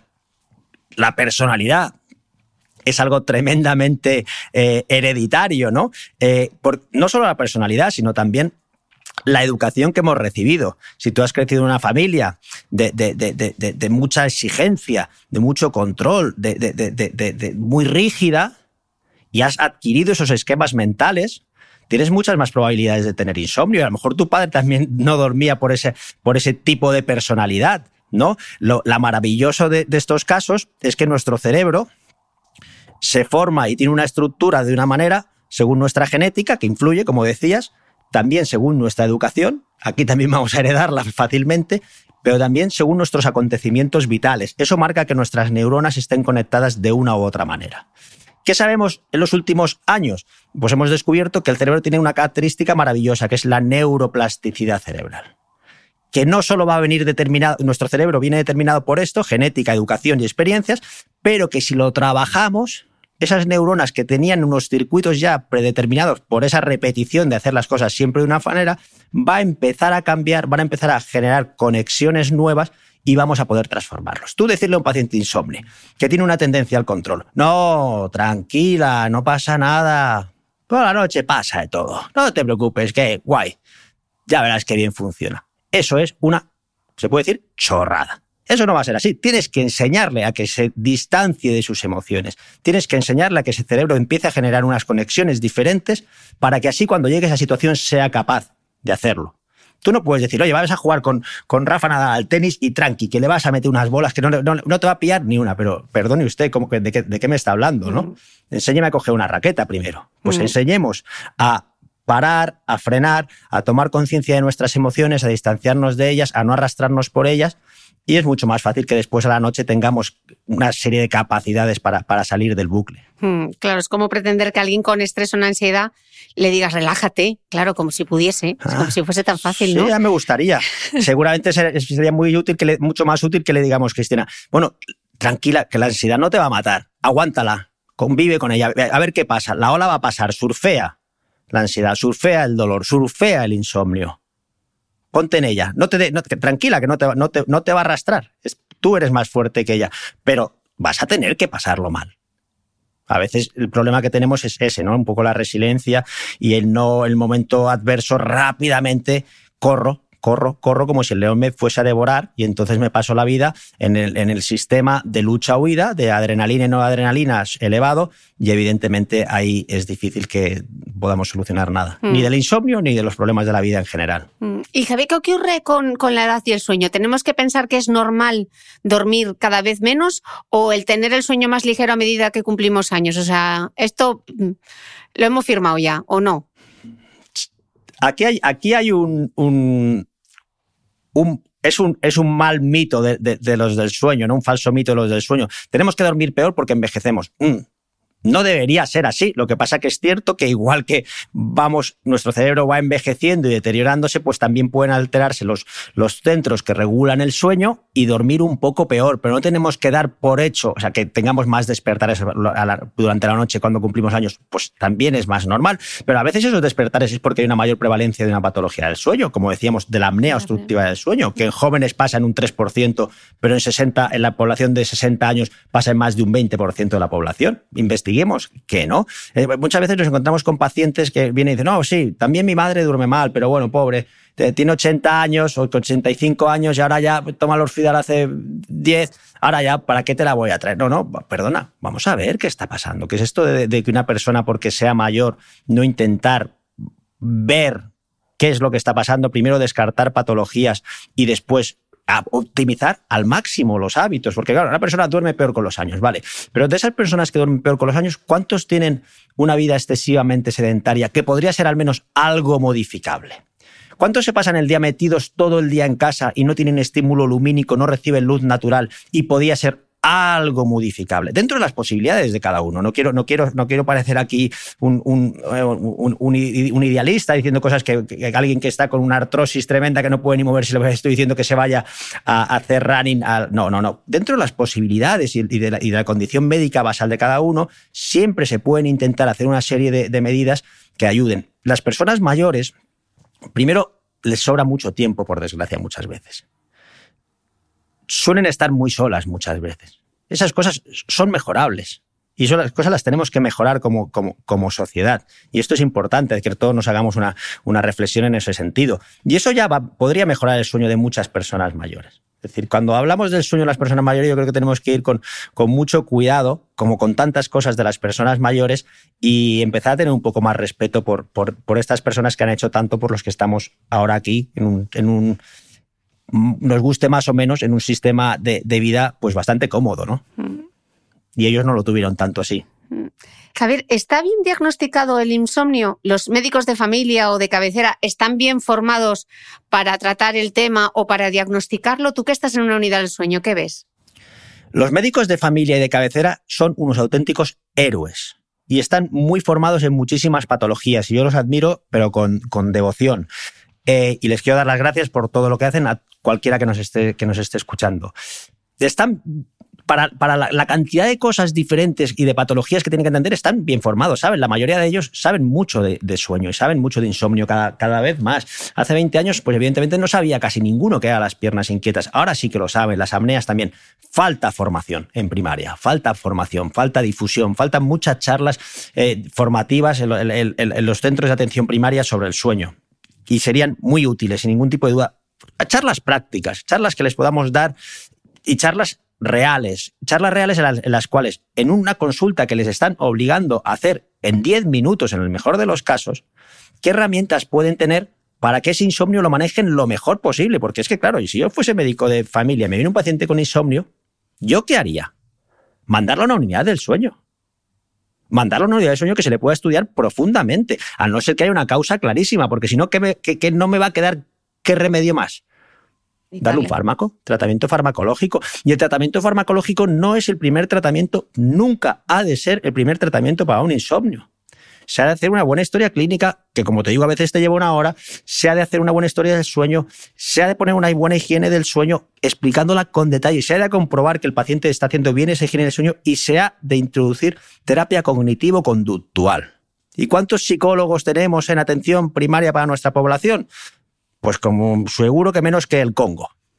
La personalidad es algo tremendamente hereditario, ¿no? No solo la personalidad, sino también la educación que hemos recibido. Si tú has crecido en una familia de mucha exigencia, de mucho control, de muy rígida, y has adquirido esos esquemas mentales, tienes muchas más probabilidades de tener insomnio. Y a lo mejor tu padre también no dormía por ese tipo de personalidad, ¿no? Lo maravilloso de estos casos es que nuestro cerebro se forma y tiene una estructura de una manera según nuestra genética, que influye, como decías, también según nuestra educación, aquí también vamos a heredarla fácilmente, pero también según nuestros acontecimientos vitales. Eso marca que nuestras neuronas estén conectadas de una u otra manera. ¿Qué sabemos en los últimos años? Pues hemos descubierto que el cerebro tiene una característica maravillosa, que es la neuroplasticidad cerebral. Que no solo va a venir determinado, nuestro cerebro viene determinado por esto, genética, educación y experiencias, pero que si lo trabajamos, esas neuronas que tenían unos circuitos ya predeterminados por esa repetición de hacer las cosas siempre de una manera, va a empezar a cambiar, van a empezar a generar conexiones nuevas y vamos a poder transformarlos. Tú decirle a un paciente insomne que tiene una tendencia al control, no, tranquila, no pasa nada, por la noche pasa de todo, no te preocupes, que guay, ya verás qué bien funciona. Eso es se puede decir, chorrada. Eso no va a ser así. Tienes que enseñarle a que se distancie de sus emociones. Tienes que enseñarle a que ese cerebro empiece a generar unas conexiones diferentes para que así cuando llegue a esa situación sea capaz de hacerlo. Tú no puedes decir, oye, vas a jugar con Rafa Nadal al tenis y tranqui, que le vas a meter unas bolas que no te va a pillar ni una. Pero perdone usted, ¿de qué me está hablando, no? Enséñeme a coger una raqueta primero. Pues enseñemos a parar, a frenar, a tomar conciencia de nuestras emociones, a distanciarnos de ellas, a no arrastrarnos por ellas. Y es mucho más fácil que después a la noche tengamos una serie de capacidades para salir del bucle. Claro, es como pretender que a alguien con estrés o ansiedad le digas relájate, claro, como si pudiese, como si fuese tan fácil, ¿no? Sí, ya me gustaría. Seguramente sería mucho más útil que le digamos, Cristina, bueno, tranquila, que la ansiedad no te va a matar, aguántala, convive con ella, a ver qué pasa, la ola va a pasar, surfea la ansiedad, surfea el dolor, surfea el insomnio. Ponte en ella, tranquila, que no te va a arrastrar. Tú eres más fuerte que ella, pero vas a tener que pasarlo mal. A veces el problema que tenemos es ese, ¿no? Un poco la resiliencia y el momento adverso rápidamente corro como si el león me fuese a devorar y entonces me paso la vida en el sistema de lucha-huida, de adrenalina y no adrenalina elevado, y evidentemente ahí es difícil que podamos solucionar nada, ni del insomnio ni de los problemas de la vida en general. Y Javi, ¿qué ocurre con la edad y el sueño? ¿Tenemos que pensar que es normal dormir cada vez menos o el tener el sueño más ligero a medida que cumplimos años? O sea, ¿esto lo hemos firmado ya o no? Aquí hay es un mal mito de los del sueño, ¿no? Un falso mito de los del sueño. Tenemos que dormir peor porque envejecemos. No debería ser así. Lo que pasa que es cierto que igual que nuestro cerebro va envejeciendo y deteriorándose, pues también pueden alterarse los centros que regulan el sueño y dormir un poco peor. Pero no tenemos que dar por hecho, o sea, que tengamos más despertares durante la noche cuando cumplimos años, pues también es más normal. Pero a veces esos despertares es porque hay una mayor prevalencia de una patología del sueño, como decíamos, de la apnea obstructiva del sueño, que en jóvenes pasa en un 3%, pero en la población de 60 años pasa en más de un 20% de la población. Investiguemos que no. Muchas veces nos encontramos con pacientes que vienen y dicen, no, sí, también mi madre duerme mal, pero bueno, pobre, tiene 80 años o 85 años y ahora ya toma Lorfidal hace 10, ahora ya, ¿para qué te la voy a traer? No, perdona, vamos a ver qué está pasando. ¿Qué es esto de que una persona, porque sea mayor, no intentar ver qué es lo que está pasando? Primero descartar patologías y después a optimizar al máximo los hábitos, porque claro, una persona duerme peor con los años, vale, pero de esas personas que duermen peor con los años, ¿cuántos tienen una vida excesivamente sedentaria que podría ser al menos algo modificable? ¿Cuántos se pasan el día metidos todo el día en casa y no tienen estímulo lumínico, no reciben luz natural y podía ser algo modificable? Dentro de las posibilidades de cada uno. No quiero parecer aquí un idealista diciendo cosas que alguien que está con una artrosis tremenda que no puede ni moverse, le estoy diciendo que se vaya a hacer running. No. Dentro de las posibilidades y de la condición médica basal de cada uno, siempre se pueden intentar hacer una serie de medidas que ayuden. Las personas mayores, primero, les sobra mucho tiempo, por desgracia, muchas veces. Suelen estar muy solas muchas veces. Esas cosas son mejorables y esas cosas las tenemos que mejorar como sociedad. Y esto es importante, que todos nos hagamos una reflexión en ese sentido. Y eso ya podría mejorar el sueño de muchas personas mayores. Es decir, cuando hablamos del sueño de las personas mayores, yo creo que tenemos que ir con mucho cuidado, como con tantas cosas de las personas mayores, y empezar a tener un poco más respeto por estas personas que han hecho tanto por los que estamos ahora aquí nos guste más o menos, en un sistema de vida pues bastante cómodo, ¿no? Y ellos no lo tuvieron tanto así. Javier, ¿está bien diagnosticado el insomnio? ¿Los médicos de familia o de cabecera están bien formados para tratar el tema o para diagnosticarlo? Tú que estás en una unidad del sueño, ¿qué ves? Los médicos de familia y de cabecera son unos auténticos héroes y están muy formados en muchísimas patologías y yo los admiro, pero con devoción. Y les quiero dar las gracias por todo lo que hacen a cualquiera que nos esté escuchando. Están, para la cantidad de cosas diferentes y de patologías que tienen que entender, están bien formados, ¿saben? La mayoría de ellos saben mucho de sueño y saben mucho de insomnio cada vez más. Hace 20 años, pues evidentemente no sabía casi ninguno que era las piernas inquietas. Ahora sí que lo saben, las apneas también. Falta formación en primaria, falta formación, falta difusión, faltan muchas charlas formativas en los centros de atención primaria sobre el sueño. Y serían muy útiles, sin ningún tipo de duda. Charlas prácticas, charlas que les podamos dar y charlas reales en las cuales en una consulta que les están obligando a hacer en 10 minutos, en el mejor de los casos, qué herramientas pueden tener para que ese insomnio lo manejen lo mejor posible. Porque es que, claro, y si yo fuese médico de familia, me viene un paciente con insomnio, ¿yo qué haría? Mandarlo a una unidad del sueño. Mandarlo a una unidad de sueño que se le pueda estudiar profundamente, a no ser que haya una causa clarísima, porque si no, ¿qué no me va a quedar? ¿Qué remedio más? Darle un fármaco, tratamiento farmacológico. Y el tratamiento farmacológico no es el primer tratamiento, nunca ha de ser el primer tratamiento para un insomnio. Se ha de hacer una buena historia clínica, que como te digo, a veces te lleva una hora, se ha de hacer una buena historia del sueño, se ha de poner una buena higiene del sueño, explicándola con detalle, se ha de comprobar que el paciente está haciendo bien esa higiene del sueño y se ha de introducir terapia cognitivo-conductual. ¿Y cuántos psicólogos tenemos en atención primaria para nuestra población? Pues como seguro que menos que el Congo.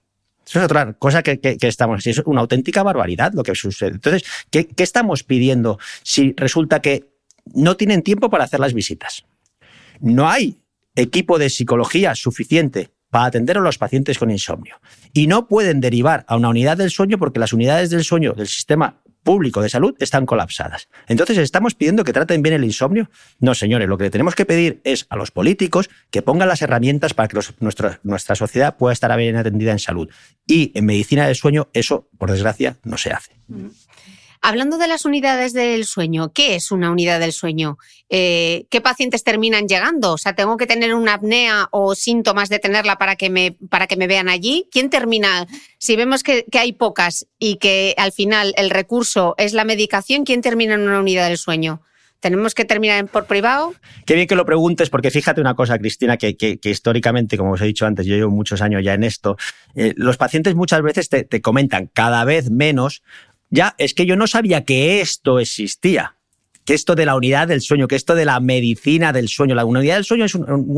Eso es otra cosa que estamos... Es una auténtica barbaridad lo que sucede. Entonces, ¿qué estamos pidiendo si resulta que no tienen tiempo para hacer las visitas? No hay equipo de psicología suficiente para atender a los pacientes con insomnio. Y no pueden derivar a una unidad del sueño porque las unidades del sueño del sistema público de salud están colapsadas. Entonces, ¿estamos pidiendo que traten bien el insomnio? No, señores, lo que tenemos que pedir es a los políticos que pongan las herramientas para que nuestra sociedad pueda estar bien atendida en salud. Y en medicina del sueño eso, por desgracia, no se hace. Hablando de las unidades del sueño, ¿qué es una unidad del sueño? ¿Qué pacientes terminan llegando? O sea, ¿tengo que tener una apnea o síntomas de tenerla para que me vean allí? ¿Quién termina? Si vemos que hay pocas y que al final el recurso es la medicación, ¿quién termina en una unidad del sueño? ¿Tenemos que terminar por privado? Qué bien que lo preguntes, porque fíjate una cosa, Cristina, que históricamente, como os he dicho antes, yo llevo muchos años ya en esto, los pacientes muchas veces te comentan cada vez menos: ya, es que yo no sabía que esto existía, que esto de la unidad del sueño, que esto de la medicina del sueño. La unidad del sueño es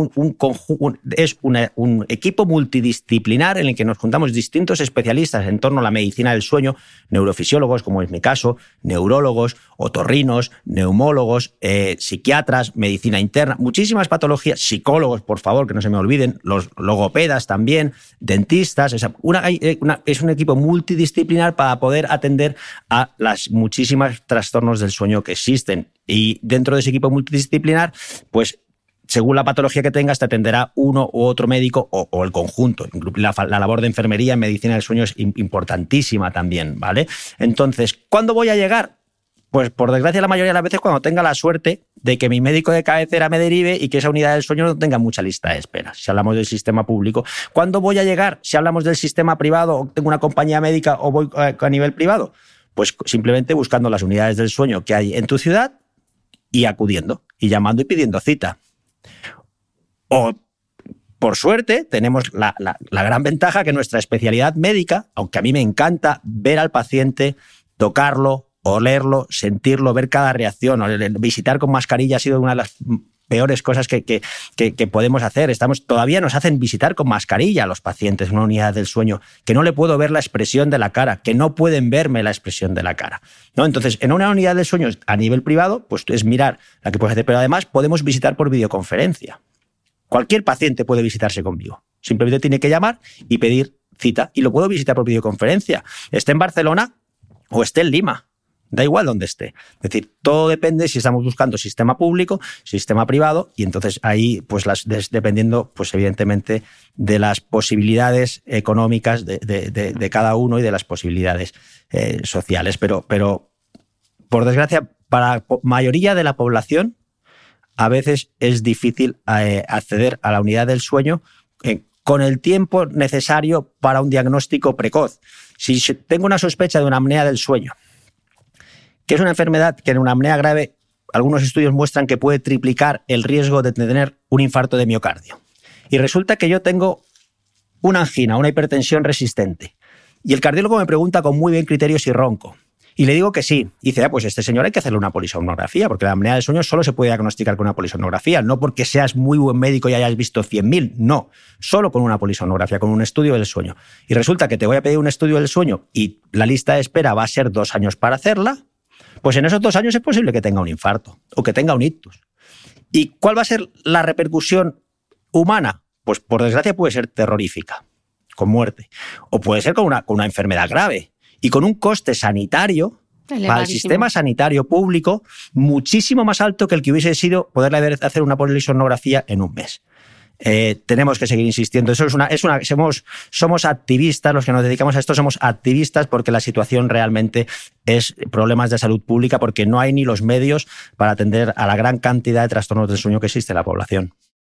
un equipo multidisciplinar en el que nos juntamos distintos especialistas en torno a la medicina del sueño, neurofisiólogos, como es mi caso, neurólogos, otorrinos, neumólogos, psiquiatras, medicina interna, muchísimas patologías, psicólogos, por favor, que no se me olviden, los logopedas también, dentistas. Es un equipo multidisciplinar para poder atender a las muchísimas trastornos del sueño que existen. Y dentro de ese equipo multidisciplinar, pues según la patología que tengas, te atenderá uno u otro médico o el conjunto. La labor de enfermería en medicina del sueño es importantísima también, ¿vale? Entonces, ¿cuándo voy a llegar? Pues por desgracia la mayoría de las veces cuando tenga la suerte de que mi médico de cabecera me derive y que esa unidad del sueño no tenga mucha lista de espera, si hablamos del sistema público. ¿Cuándo voy a llegar? Si hablamos del sistema privado o tengo una compañía médica o voy a nivel privado. Pues simplemente buscando las unidades del sueño que hay en tu ciudad y acudiendo, y llamando y pidiendo cita. O, por suerte, tenemos la gran ventaja que nuestra especialidad médica, aunque a mí me encanta ver al paciente, tocarlo, olerlo, sentirlo, ver cada reacción. Visitar con mascarilla ha sido una de las peores cosas que podemos hacer. Todavía nos hacen visitar con mascarilla a los pacientes en una unidad del sueño, que no le puedo ver la expresión de la cara, que no pueden verme la expresión de la cara, ¿no? Entonces, en una unidad del sueño a nivel privado, pues es mirar la que puedes hacer, pero además podemos visitar por videoconferencia. Cualquier paciente puede visitarse conmigo. Simplemente tiene que llamar y pedir cita, y lo puedo visitar por videoconferencia. Esté en Barcelona o esté en Lima. Da igual donde esté. Es decir, todo depende si estamos buscando sistema público, sistema privado, y entonces ahí, pues dependiendo, pues evidentemente, de las posibilidades económicas de cada uno y de las posibilidades sociales. Pero, por desgracia, para la mayoría de la población, a veces es difícil acceder a la unidad del sueño con el tiempo necesario para un diagnóstico precoz. Si tengo una sospecha de una apnea del sueño, que es una enfermedad que en una apnea grave algunos estudios muestran que puede triplicar el riesgo de tener un infarto de miocardio. Y resulta que yo tengo una angina, una hipertensión resistente. Y el cardiólogo me pregunta con muy buen criterio si ronco. Y le digo que sí. Y dice, pues este señor hay que hacerle una polisomnografía, porque la apnea del sueño solo se puede diagnosticar con una polisomnografía, no porque seas muy buen médico y hayas visto 100.000, no, solo con una polisomnografía, con un estudio del sueño. Y resulta que te voy a pedir un estudio del sueño y la lista de espera va a ser 2 años para hacerla. Pues en esos 2 años es posible que tenga un infarto o que tenga un ictus. ¿Y cuál va a ser la repercusión humana? Pues por desgracia puede ser terrorífica, con muerte. O puede ser con una enfermedad grave y con un coste sanitario para el sistema sanitario público muchísimo más alto que el que hubiese sido poderle hacer una polisomnografía en un mes. Tenemos que seguir insistiendo. Eso somos activistas, los que nos dedicamos a esto somos activistas porque la situación realmente es problemas de salud pública, porque no hay ni los medios para atender a la gran cantidad de trastornos del sueño que existe en la población.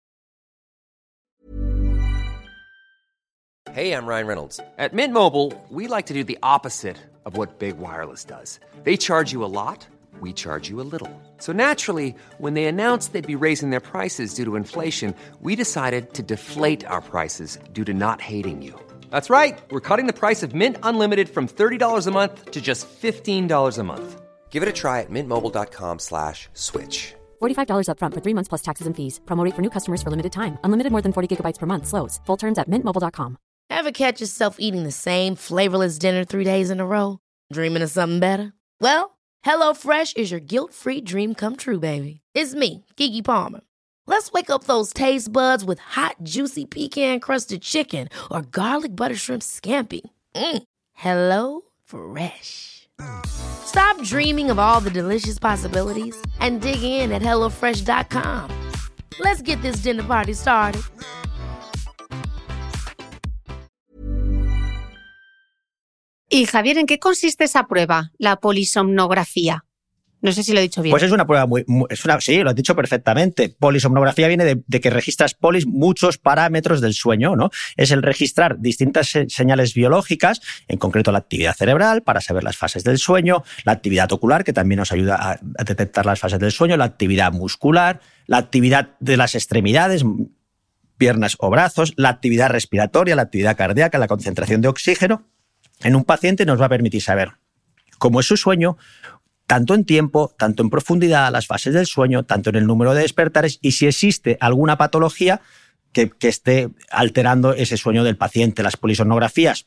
Hey, I'm Ryan Reynolds. At Mint Mobile, we like to do the opposite of what Big Wireless does. They charge you a lot. We charge you a little. So naturally, when they announced they'd be raising their prices due to inflation, we decided to deflate our prices due to not hating you. That's right. We're cutting the price of Mint Unlimited from $30 a month to just $15 a month. Give it a try at mintmobile.com/switch. $45 up front for 3 months plus taxes and fees. Promo rate for new customers for limited time. Unlimited more than 40 gigabytes per month slows. Full terms at mintmobile.com. Ever catch yourself eating the same flavorless dinner 3 days in a row? Dreaming of something better? Well, HelloFresh is your guilt-free dream come true, baby. It's me, Keke Palmer. Let's wake up those taste buds with hot, juicy pecan-crusted chicken or garlic butter shrimp scampi. HelloFresh. Stop dreaming of all the delicious possibilities and dig in at HelloFresh.com. Let's get this dinner party started. Y Javier, ¿en qué consiste esa prueba, la polisomnografía? No sé si lo he dicho bien. Pues es una prueba sí, lo has dicho perfectamente. Polisomnografía viene de que registras muchos parámetros del sueño, ¿no? Es el registrar distintas señales biológicas, en concreto la actividad cerebral, para saber las fases del sueño, la actividad ocular, que también nos ayuda a detectar las fases del sueño, la actividad muscular, la actividad de las extremidades, piernas o brazos, la actividad respiratoria, la actividad cardíaca, la concentración de oxígeno. En un paciente nos va a permitir saber cómo es su sueño, tanto en tiempo, tanto en profundidad, las fases del sueño, tanto en el número de despertares y si existe alguna patología que esté alterando ese sueño del paciente. Las polisomnografías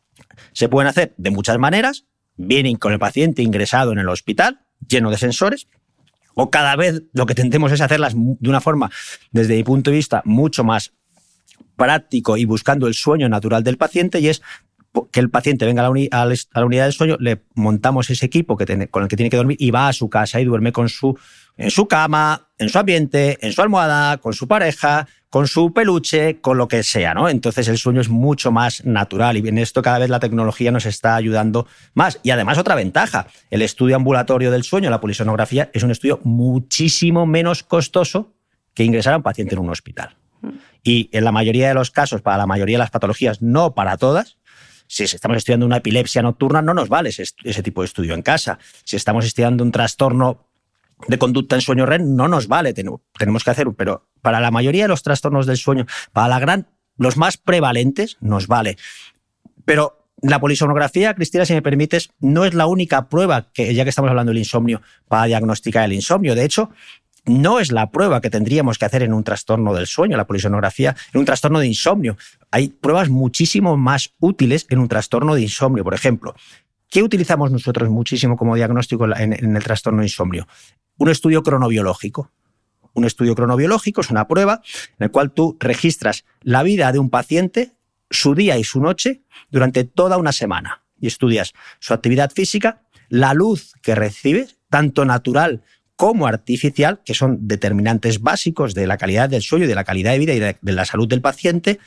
se pueden hacer de muchas maneras, bien con el paciente ingresado en el hospital, lleno de sensores, o cada vez lo que tentemos es hacerlas de una forma, desde mi punto de vista, mucho más práctico y buscando el sueño natural del paciente, y es que el paciente venga a la unidad del sueño, le montamos ese equipo con el que tiene que dormir y va a su casa y duerme en su cama, en su ambiente, en su almohada, con su pareja, con su peluche, con lo que sea, ¿no? Entonces el sueño es mucho más natural y en esto cada vez la tecnología nos está ayudando más. Y además otra ventaja, el estudio ambulatorio del sueño, la polisomnografía, es un estudio muchísimo menos costoso que ingresar a un paciente en un hospital. Y en la mayoría de los casos, para la mayoría de las patologías, no para todas. Si estamos estudiando una epilepsia nocturna, no nos vale ese tipo de estudio en casa. Si estamos estudiando un trastorno de conducta en sueño REM, no nos vale. Tenemos que hacer, pero para la mayoría de los trastornos del sueño, para los más prevalentes, nos vale. Pero la polisomnografía, Cristina, si me permites, no es la única prueba, ya que estamos hablando del insomnio, para diagnosticar el insomnio. De hecho, no es la prueba que tendríamos que hacer en un trastorno del sueño, la polisomnografía, en un trastorno de insomnio. Hay pruebas muchísimo más útiles en un trastorno de insomnio. Por ejemplo, ¿qué utilizamos nosotros muchísimo como diagnóstico en el trastorno de insomnio? Un estudio cronobiológico. Un estudio cronobiológico es una prueba en la cual tú registras la vida de un paciente, su día y su noche, durante toda una semana. Y estudias su actividad física, la luz que recibe, tanto natural como artificial, que son determinantes básicos de la calidad del sueño, de la calidad de vida y de la salud del paciente,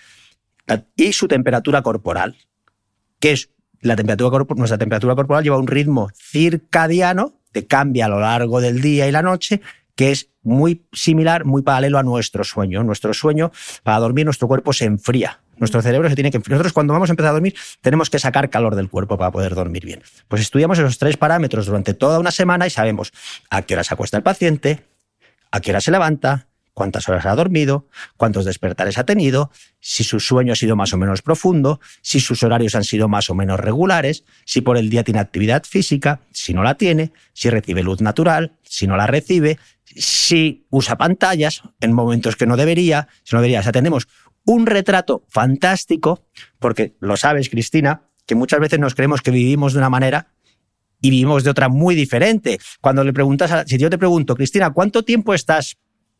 y su temperatura corporal, que es nuestra temperatura corporal lleva un ritmo circadiano que cambia a lo largo del día y la noche, que es muy similar, muy paralelo a nuestro sueño. Nuestro sueño, para dormir, nuestro cuerpo se enfría. Nuestro cerebro se tiene que enfriar. Nosotros, cuando vamos a empezar a dormir, tenemos que sacar calor del cuerpo para poder dormir bien. Pues estudiamos esos 3 parámetros durante toda una semana y sabemos a qué hora se acuesta el paciente, a qué hora se levanta, cuántas horas ha dormido, cuántos despertares ha tenido, si su sueño ha sido más o menos profundo, si sus horarios han sido más o menos regulares, si por el día tiene actividad física, si no la tiene, si recibe luz natural, si no la recibe, si usa pantallas en momentos que no debería, si no debería. O sea, tenemos un retrato fantástico, porque lo sabes, Cristina, que muchas veces nos creemos que vivimos de una manera y vivimos de otra muy diferente. Cuando le preguntas, si yo te pregunto, Cristina, ¿cuánto tiempo estás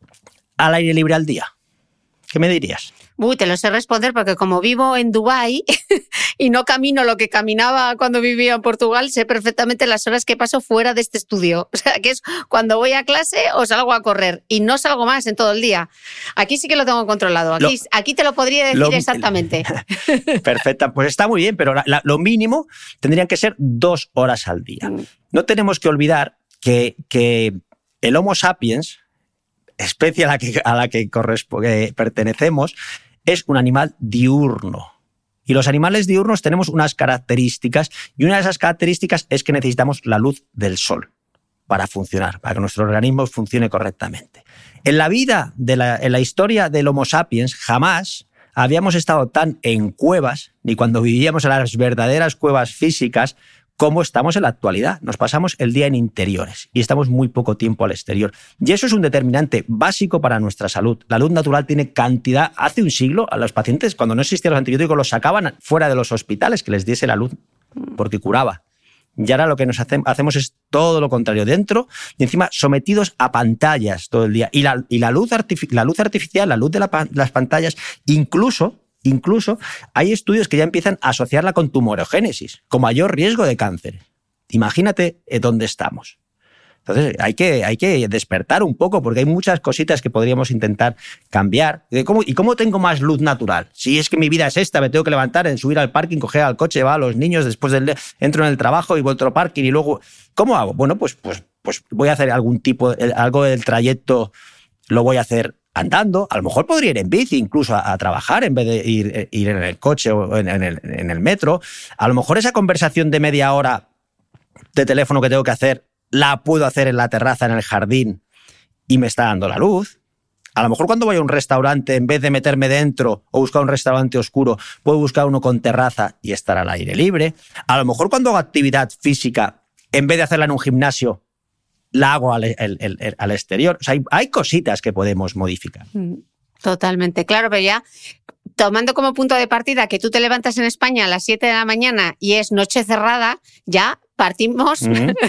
al aire libre al día? ¿Qué me dirías? Uy, te lo sé responder porque como vivo en Dubái y no camino lo que caminaba cuando vivía en Portugal, sé perfectamente las horas que paso fuera de este estudio. O sea, que es cuando voy a clase o salgo a correr y no salgo más en todo el día. Aquí sí que lo tengo controlado. Aquí te lo podría decir exactamente. Perfecta, pues está muy bien, pero lo mínimo tendrían que ser 2 horas al día. No tenemos que olvidar que el Homo sapiens, especie a la que pertenecemos, es un animal diurno. Y los animales diurnos tenemos unas características, y una de esas características es que necesitamos la luz del sol para funcionar, para que nuestro organismo funcione correctamente. En la vida, en la historia del Homo sapiens, jamás habíamos estado tan en cuevas, ni cuando vivíamos en las verdaderas cuevas físicas, cómo estamos en la actualidad. Nos pasamos el día en interiores y estamos muy poco tiempo al exterior. Y eso es un determinante básico para nuestra salud. La luz natural tiene cantidad. Hace un siglo a los pacientes, cuando no existían los antibióticos, los sacaban fuera de los hospitales que les diese la luz porque curaba. Y ahora lo que hacemos es todo lo contrario, dentro y encima sometidos a pantallas todo el día. Y la luz artificial, la luz de las pantallas, incluso hay estudios que ya empiezan a asociarla con tumorogénesis, con mayor riesgo de cáncer. Imagínate dónde estamos. Entonces hay que despertar un poco porque hay muchas cositas que podríamos intentar cambiar. ¿Cómo tengo más luz natural? Si es que mi vida es esta, me tengo que levantar, subir al parking, coger al coche, llevar a los niños, después entro en el trabajo y vuelvo al parking y luego... ¿Cómo hago? Bueno, pues voy a hacer algo del trayecto, lo voy a hacer andando. A lo mejor podría ir en bici incluso a trabajar en vez de ir en el coche o en el metro. A lo mejor esa conversación de media hora de teléfono que tengo que hacer la puedo hacer en la terraza, en el jardín, y me está dando la luz. A lo mejor cuando voy a un restaurante, en vez de meterme dentro o buscar un restaurante oscuro, puedo buscar uno con terraza y estar al aire libre. A lo mejor cuando hago actividad física, en vez de hacerla en un gimnasio, la hago al exterior. O sea, hay cositas que podemos modificar. Totalmente, claro, pero ya tomando como punto de partida que tú te levantas en España a las 7 de la mañana y es noche cerrada, ya partimos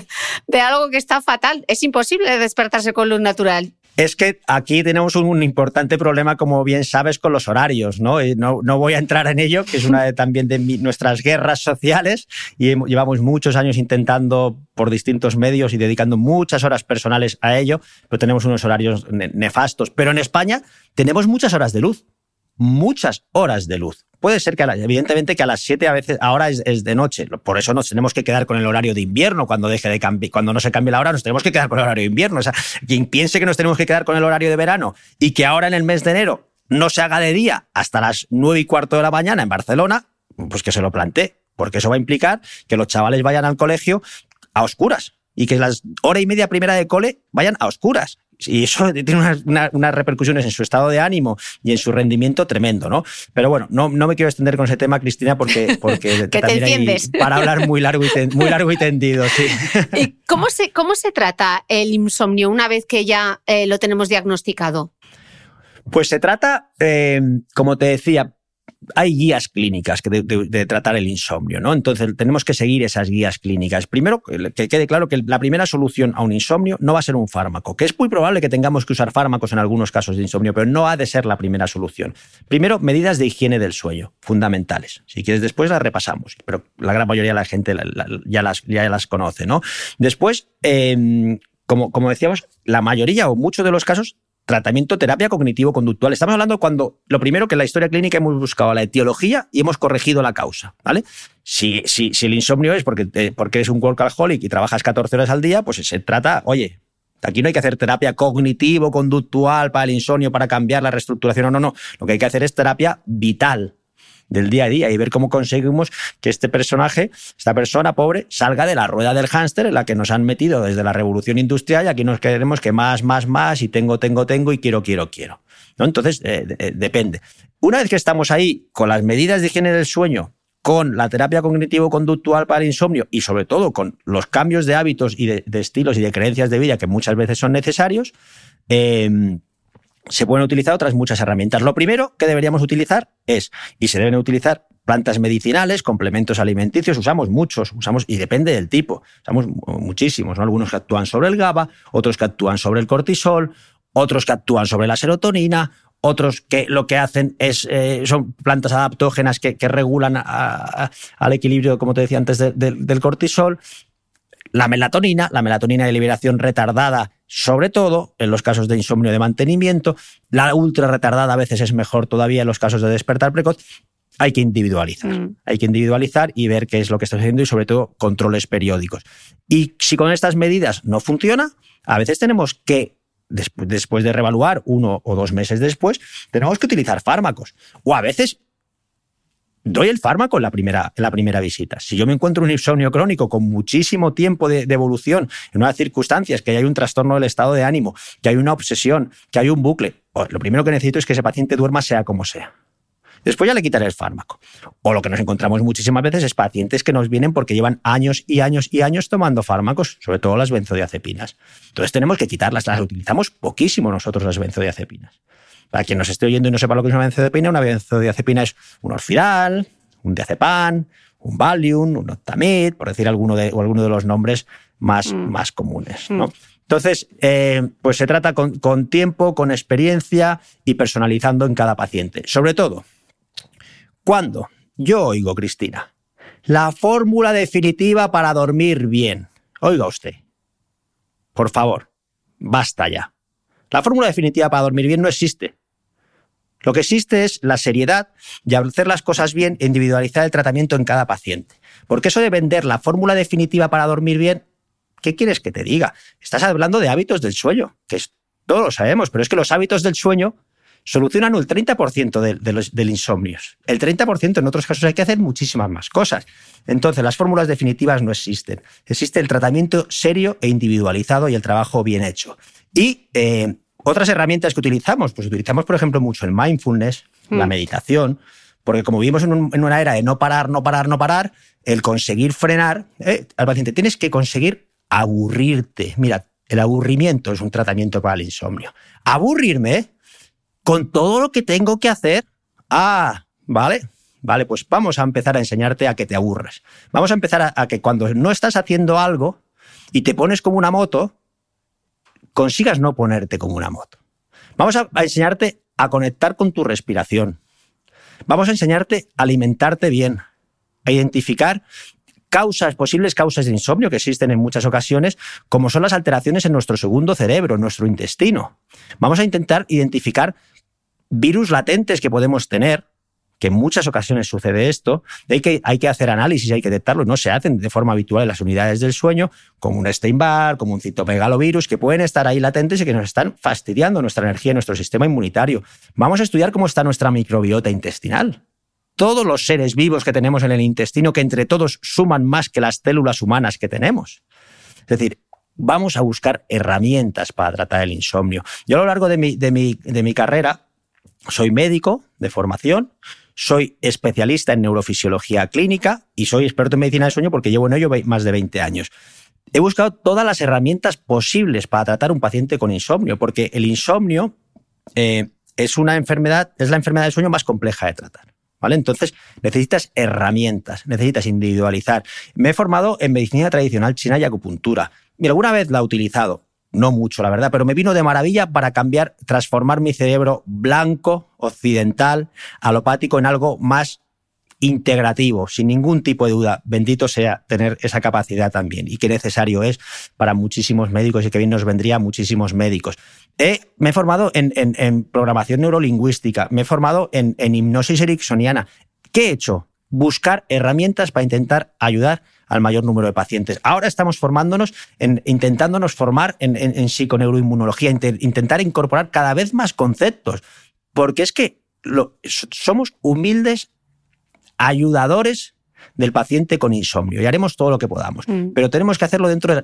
de algo que está fatal. Es imposible despertarse con luz natural. Es que aquí tenemos un importante problema, como bien sabes, con los horarios, ¿no? No voy a entrar en ello, que es una también de nuestras guerras sociales, y llevamos muchos años intentando por distintos medios y dedicando muchas horas personales a ello, pero tenemos unos horarios nefastos. Pero en España tenemos muchas horas de luz. Muchas horas de luz. Puede ser que, evidentemente, que a las 7 a veces ahora es de noche. Por eso nos tenemos que quedar con el horario de invierno. Cuando no se cambie la hora, nos tenemos que quedar con el horario de invierno. O sea, quien piense que nos tenemos que quedar con el horario de verano y que ahora en el mes de enero no se haga de día hasta las 9:15 de la mañana en Barcelona, pues que se lo plantee. Porque eso va a implicar que los chavales vayan al colegio a oscuras y que las hora y media primera de cole vayan a oscuras. Y eso tiene unas repercusiones en su estado de ánimo y en su rendimiento tremendo, ¿no? Pero bueno, no me quiero extender con ese tema, Cristina, porque que también te hay para hablar muy largo y tendido, sí. ¿Y cómo se trata el insomnio una vez que ya lo tenemos diagnosticado? Pues se trata, como te decía, hay guías clínicas de tratar el insomnio, ¿no? Entonces tenemos que seguir esas guías clínicas. Primero, que quede claro que la primera solución a un insomnio no va a ser un fármaco, que es muy probable que tengamos que usar fármacos en algunos casos de insomnio, pero no ha de ser la primera solución. Primero, medidas de higiene del sueño, fundamentales. Si quieres, después las repasamos, pero la gran mayoría de la gente ya las conoce, ¿no? Después, como decíamos, la mayoría o muchos de los casos, tratamiento, terapia cognitivo-conductual. Estamos hablando cuando lo primero que en la historia clínica hemos buscado la etiología y hemos corregido la causa, ¿vale? Si el insomnio es porque eres un workaholic y trabajas 14 horas al día, pues se trata, oye, aquí no hay que hacer terapia cognitivo-conductual para el insomnio, para cambiar la reestructuración, no. Lo que hay que hacer es terapia vital del día a día y ver cómo conseguimos que esta persona pobre, salga de la rueda del hámster en la que nos han metido desde la revolución industrial y aquí nos queremos que más y tengo y quiero, ¿no? Entonces, depende. Una vez que estamos ahí con las medidas de higiene del sueño, con la terapia cognitivo-conductual para el insomnio y sobre todo con los cambios de hábitos y de estilos y de creencias de vida que muchas veces son necesarios, se pueden utilizar otras muchas herramientas. Lo primero que deberíamos utilizar y se deben utilizar plantas medicinales, complementos alimenticios, usamos y depende del tipo, usamos muchísimos, ¿no? Algunos que actúan sobre el GABA, otros que actúan sobre el cortisol, otros que actúan sobre la serotonina, otros que lo que hacen son plantas adaptógenas que regulan al equilibrio, como te decía antes, del cortisol. La melatonina de liberación retardada, sobre todo en los casos de insomnio de mantenimiento. La ultra retardada a veces es mejor todavía en los casos de despertar precoz. Hay que individualizar. Hay que individualizar y ver qué es lo que está haciendo y sobre todo controles periódicos. Y si con estas medidas no funciona, a veces tenemos que, después de reevaluar 1 o 2 meses después, tenemos que utilizar fármacos. O a veces doy el fármaco en la primera visita. Si yo me encuentro un insomnio crónico con muchísimo tiempo de evolución, en unas circunstancias que hay un trastorno del estado de ánimo, que hay una obsesión, que hay un bucle, lo primero que necesito es que ese paciente duerma sea como sea. Después ya le quitaré el fármaco. O lo que nos encontramos muchísimas veces es pacientes que nos vienen porque llevan años y años y años tomando fármacos, sobre todo las benzodiazepinas. Entonces tenemos que quitarlas. Las utilizamos poquísimo nosotros, las benzodiazepinas. Para quien nos esté oyendo y no sepa lo que es una benzodiazepina es un Orfidal, un diazepam, un Valium, un Octamid, por decir alguno de los nombres más comunes, ¿no? Entonces, pues se trata con tiempo, con experiencia y personalizando en cada paciente. Sobre todo, cuando yo oigo, Cristina, la fórmula definitiva para dormir bien. Oiga usted, por favor, basta ya. La fórmula definitiva para dormir bien no existe. Lo que existe es la seriedad y hacer las cosas bien e individualizar el tratamiento en cada paciente. Porque eso de vender la fórmula definitiva para dormir bien, ¿qué quieres que te diga? Estás hablando de hábitos del sueño, que todos lo sabemos, pero es que los hábitos del sueño solucionan el 30% del insomnio. El 30% en otros casos hay que hacer muchísimas más cosas. Entonces, las fórmulas definitivas no existen. Existe el tratamiento serio e individualizado y el trabajo bien hecho. Y otras herramientas que utilizamos, pues utilizamos, por ejemplo, mucho el mindfulness, la meditación, porque como vivimos en una era de no parar, el conseguir frenar al paciente, tienes que conseguir aburrirte. Mira, el aburrimiento es un tratamiento para el insomnio. Aburrirme con todo lo que tengo que hacer. Vale, pues vamos a empezar a enseñarte a que te aburras. Vamos a empezar a que cuando no estás haciendo algo y te pones como una moto, consigas no ponerte como una moto. Vamos a enseñarte a conectar con tu respiración. Vamos a enseñarte a alimentarte bien, a identificar posibles causas de insomnio que existen en muchas ocasiones, como son las alteraciones en nuestro segundo cerebro, en nuestro intestino. Vamos a intentar identificar virus latentes que podemos tener, que en muchas ocasiones sucede esto. Hay que hacer análisis, hay que detectarlos. No se hacen de forma habitual en las unidades del sueño, como un Epstein-Barr, como un citomegalovirus, que pueden estar ahí latentes y que nos están fastidiando nuestra energía, nuestro sistema inmunitario. Vamos a estudiar cómo está nuestra microbiota intestinal. Todos los seres vivos que tenemos en el intestino, que entre todos suman más que las células humanas que tenemos. Es decir, vamos a buscar herramientas para tratar el insomnio. Yo a lo largo de mi carrera soy médico de formación, soy especialista en neurofisiología clínica y soy experto en medicina del sueño porque llevo en ello más de 20 años. He buscado todas las herramientas posibles para tratar a un paciente con insomnio, porque el insomnio es la enfermedad del sueño más compleja de tratar. ¿Vale? Entonces, necesitas herramientas, necesitas individualizar. Me he formado en medicina tradicional china y acupuntura. Y alguna vez la he utilizado, no mucho, la verdad, pero me vino de maravilla para transformar mi cerebro blanco, occidental, alopático, en algo más integrativo, sin ningún tipo de duda. Bendito sea tener esa capacidad también, y qué necesario es para muchísimos médicos, y que bien nos vendría a muchísimos médicos. Me he formado en programación neurolingüística, me he formado en hipnosis ericksoniana. ¿Qué he hecho? Buscar herramientas para intentar ayudar al mayor número de pacientes. Ahora estamos intentándonos formar en psiconeuroinmunología, intentar incorporar cada vez más conceptos, porque es que somos humildes ayudadores del paciente con insomnio, y haremos todo lo que podamos. Pero tenemos que hacerlo dentro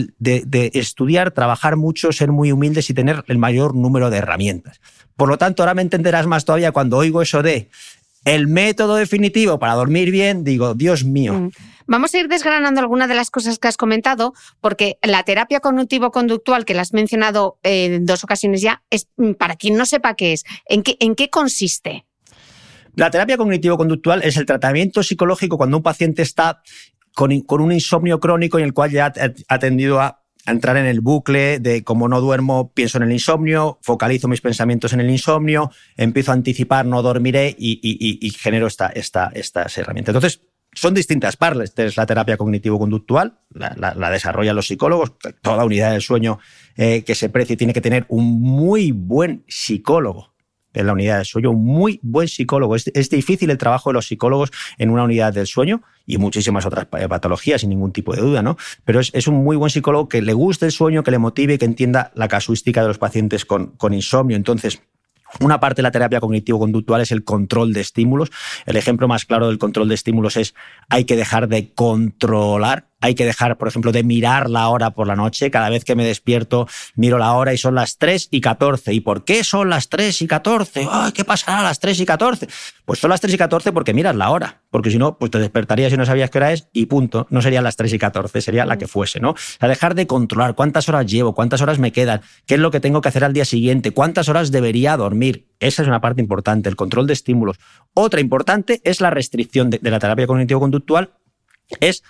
de estudiar, trabajar mucho, ser muy humildes y tener el mayor número de herramientas. Por lo tanto, ahora me entenderás más todavía cuando oigo eso de el método definitivo para dormir bien, digo, Dios mío. Vamos a ir desgranando algunas de las cosas que has comentado, porque la terapia cognitivo-conductual, que la has mencionado en 2 ocasiones ya, es, para quien no sepa qué es, ¿en qué consiste? La terapia cognitivo-conductual es el tratamiento psicológico cuando un paciente está con un insomnio crónico en el cual ya ha tendido a entrar en el bucle de como no duermo, pienso en el insomnio, focalizo mis pensamientos en el insomnio, empiezo a anticipar, no dormiré y genero estas herramientas. Entonces, son distintas partes. La terapia cognitivo-conductual la desarrollan los psicólogos. Toda unidad del sueño que se precie tiene que tener un muy buen psicólogo en la unidad del sueño, un muy buen psicólogo. Es difícil el trabajo de los psicólogos en una unidad del sueño y muchísimas otras patologías, sin ningún tipo de duda, ¿no? Pero es un muy buen psicólogo que le guste el sueño, que le motive y que entienda la casuística de los pacientes con insomnio. Entonces, una parte de la terapia cognitivo-conductual es el control de estímulos. El ejemplo más claro del control de estímulos es hay que dejar de controlar hay que dejar, por ejemplo, de mirar la hora por la noche. Cada vez que me despierto, miro la hora y son las 3:14. ¿Y por qué son las 3:14? ¡Ay, qué pasará a las 3:14! Pues son las 3:14 porque miras la hora. Porque si no, pues te despertarías y no sabías qué hora es y punto. No serían las 3:14, sería la que fuese, ¿no? O sea, dejar de controlar cuántas horas llevo, cuántas horas me quedan, qué es lo que tengo que hacer al día siguiente, cuántas horas debería dormir. Esa es una parte importante, el control de estímulos. Otra importante es la restricción de la terapia cognitivo-conductual, es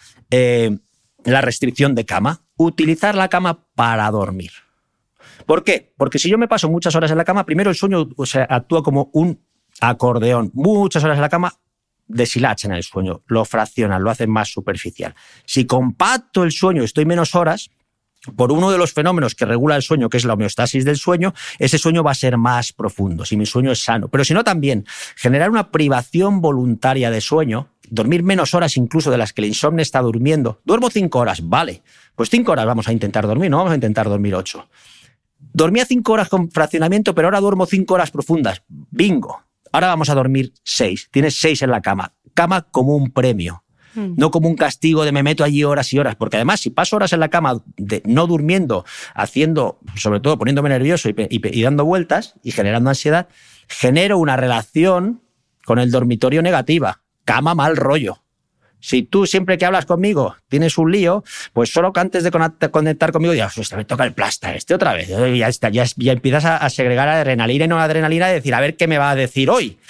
la restricción de cama. Utilizar la cama para dormir. ¿Por qué? Porque si yo me paso muchas horas en la cama, primero el sueño actúa como un acordeón. Muchas horas en la cama deshilachan el sueño, lo fraccionan, lo hacen más superficial. Si compacto el sueño y estoy menos horas, por uno de los fenómenos que regula el sueño, que es la homeostasis del sueño, ese sueño va a ser más profundo, si mi sueño es sano. Pero si no, también generar una privación voluntaria de sueño, dormir menos horas incluso de las que el insomnio está durmiendo. Duermo 5 horas, vale, pues 5 horas vamos a intentar dormir, no vamos a intentar dormir 8. Dormía 5 horas con fraccionamiento, pero ahora duermo 5 horas profundas. Bingo. Ahora vamos a dormir 6. Tienes 6 en la cama. Cama como un premio. No como un castigo de me meto allí horas y horas, porque además si paso horas en la cama no durmiendo, haciendo, sobre todo poniéndome nervioso y dando vueltas y generando ansiedad, genero una relación con el dormitorio negativa. Cama mal rollo. Si tú siempre que hablas conmigo tienes un lío, pues solo que antes de conectar conmigo digas, me toca el plasta otra vez. Ya empiezas a segregar adrenalina y no adrenalina y decir, a ver qué me va a decir hoy.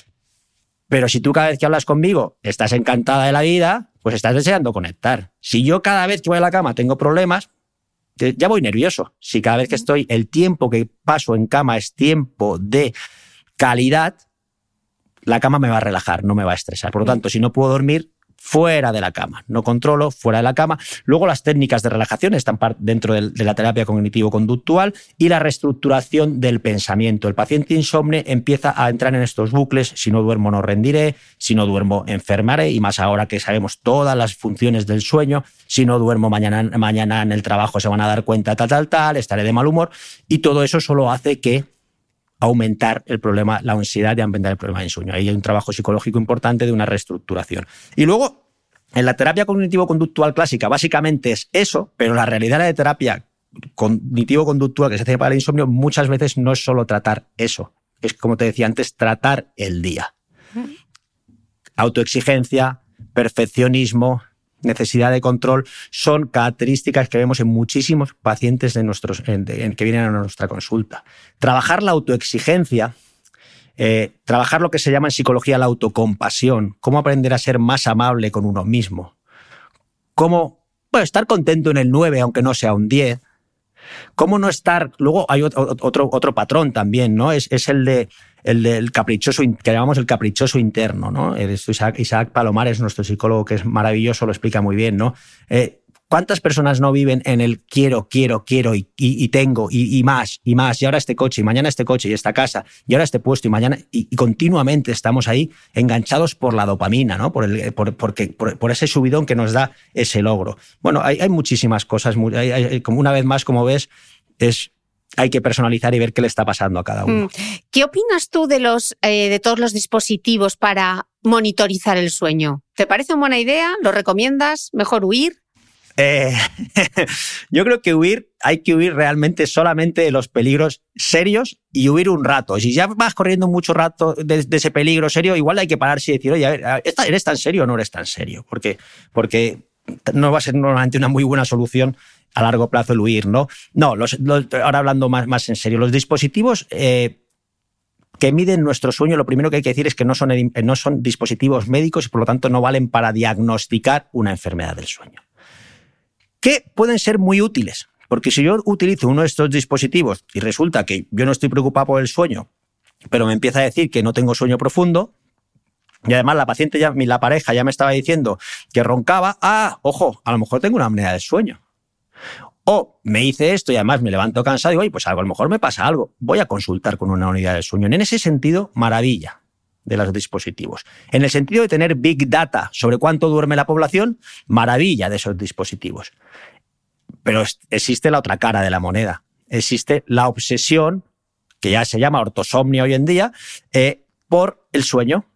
Pero si tú cada vez que hablas conmigo estás encantada de la vida, pues estás deseando conectar. Si yo cada vez que voy a la cama tengo problemas, ya voy nervioso. Si cada vez que estoy, el tiempo que paso en cama es tiempo de calidad, la cama me va a relajar, no me va a estresar. Por lo tanto, si no puedo dormir, fuera de la cama. No controlo, fuera de la cama. Luego las técnicas de relajación están dentro de la terapia cognitivo-conductual y la reestructuración del pensamiento. El paciente insomne empieza a entrar en estos bucles. Si no duermo no rendiré, si no duermo enfermaré, y más ahora que sabemos todas las funciones del sueño. Si no duermo mañana en el trabajo se van a dar cuenta tal, estaré de mal humor, y todo eso solo hace que aumentar el problema, la ansiedad y aumentar el problema de insomnio. Ahí hay un trabajo psicológico importante de una reestructuración. Y luego, en la terapia cognitivo-conductual clásica, básicamente es eso, pero la realidad de la terapia cognitivo-conductual que se hace para el insomnio muchas veces no es solo tratar eso. Es, como te decía antes, tratar el día. Autoexigencia, perfeccionismo, necesidad de control, son características que vemos en muchísimos pacientes que vienen a nuestra consulta. Trabajar la autoexigencia, trabajar lo que se llama en psicología la autocompasión, cómo aprender a ser más amable con uno mismo, cómo estar contento en el 9 aunque no sea un 10, cómo no estar... Luego hay otro patrón también, ¿no? Es el del caprichoso, que llamamos el caprichoso interno, ¿no? Isaac Palomares, nuestro psicólogo, que es maravilloso, lo explica muy bien, ¿no? ¿Cuántas personas no viven en el quiero y tengo y más, y ahora este coche, y mañana este coche, y esta casa, y ahora este puesto, y mañana, y continuamente estamos ahí enganchados por la dopamina, ¿no? Por ese subidón que nos da ese logro. Bueno, hay muchísimas cosas, como una vez más, como ves, hay que personalizar y ver qué le está pasando a cada uno. ¿Qué opinas tú de todos los dispositivos para monitorizar el sueño? ¿Te parece una buena idea? ¿Lo recomiendas? ¿Mejor huir? Yo creo que hay que huir realmente solamente de los peligros serios y huir un rato. Si ya vas corriendo mucho rato de ese peligro serio, igual hay que pararse y decir, oye, a ver, ¿eres tan serio o no eres tan serio? Porque no va a ser normalmente una muy buena solución a largo plazo el huir, ¿no? No, ahora hablando más en serio, los dispositivos que miden nuestro sueño, lo primero que hay que decir es que no son dispositivos médicos y por lo tanto no valen para diagnosticar una enfermedad del sueño. Que pueden ser muy útiles, porque si yo utilizo uno de estos dispositivos y resulta que yo no estoy preocupado por el sueño, pero me empieza a decir que no tengo sueño profundo, y además la pareja ya me estaba diciendo que roncaba, ojo, a lo mejor tengo una apnea del sueño. O me hice esto y además me levanto cansado y digo, pues a lo mejor me pasa algo, voy a consultar con una unidad del sueño. En ese sentido, maravilla de los dispositivos. En el sentido de tener big data sobre cuánto duerme la población, maravilla de esos dispositivos. Pero existe la otra cara de la moneda. Existe la obsesión, que ya se llama ortosomnia hoy en día, por el sueño.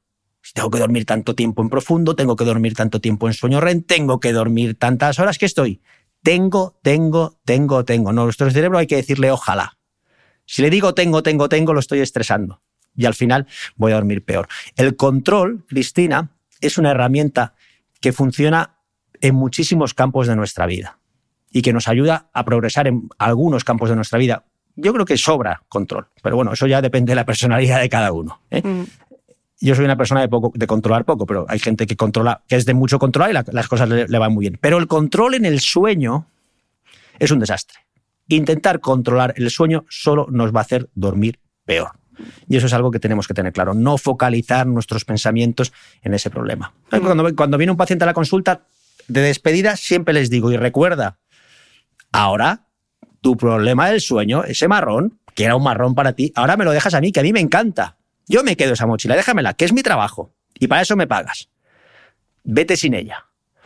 tengo que dormir tanto tiempo en profundo, tengo que dormir tanto tiempo en sueño REM, tengo que dormir tantas horas, ¿qué estoy? Tengo. No, nuestro cerebro hay que decirle ojalá. Si le digo tengo, lo estoy estresando. Y al final voy a dormir peor. El control, Cristina, es una herramienta que funciona en muchísimos campos de nuestra vida y que nos ayuda a progresar en algunos campos de nuestra vida. Yo creo que sobra control, pero bueno, eso ya depende de la personalidad de cada uno, ¿eh? Yo soy una persona de controlar poco, pero hay gente que controla, que es de mucho controlar y las cosas le van muy bien. Pero el control en el sueño es un desastre. Intentar controlar el sueño solo nos va a hacer dormir peor. Y eso es algo que tenemos que tener claro. No focalizar nuestros pensamientos en ese problema. Cuando viene un paciente a la consulta de despedida, siempre les digo, y recuerda, ahora tu problema del sueño, ese marrón, que era un marrón para ti, ahora me lo dejas a mí, que a mí me encanta. Yo me quedo esa mochila, déjamela, que es mi trabajo. Y para eso me pagas. Vete sin ella.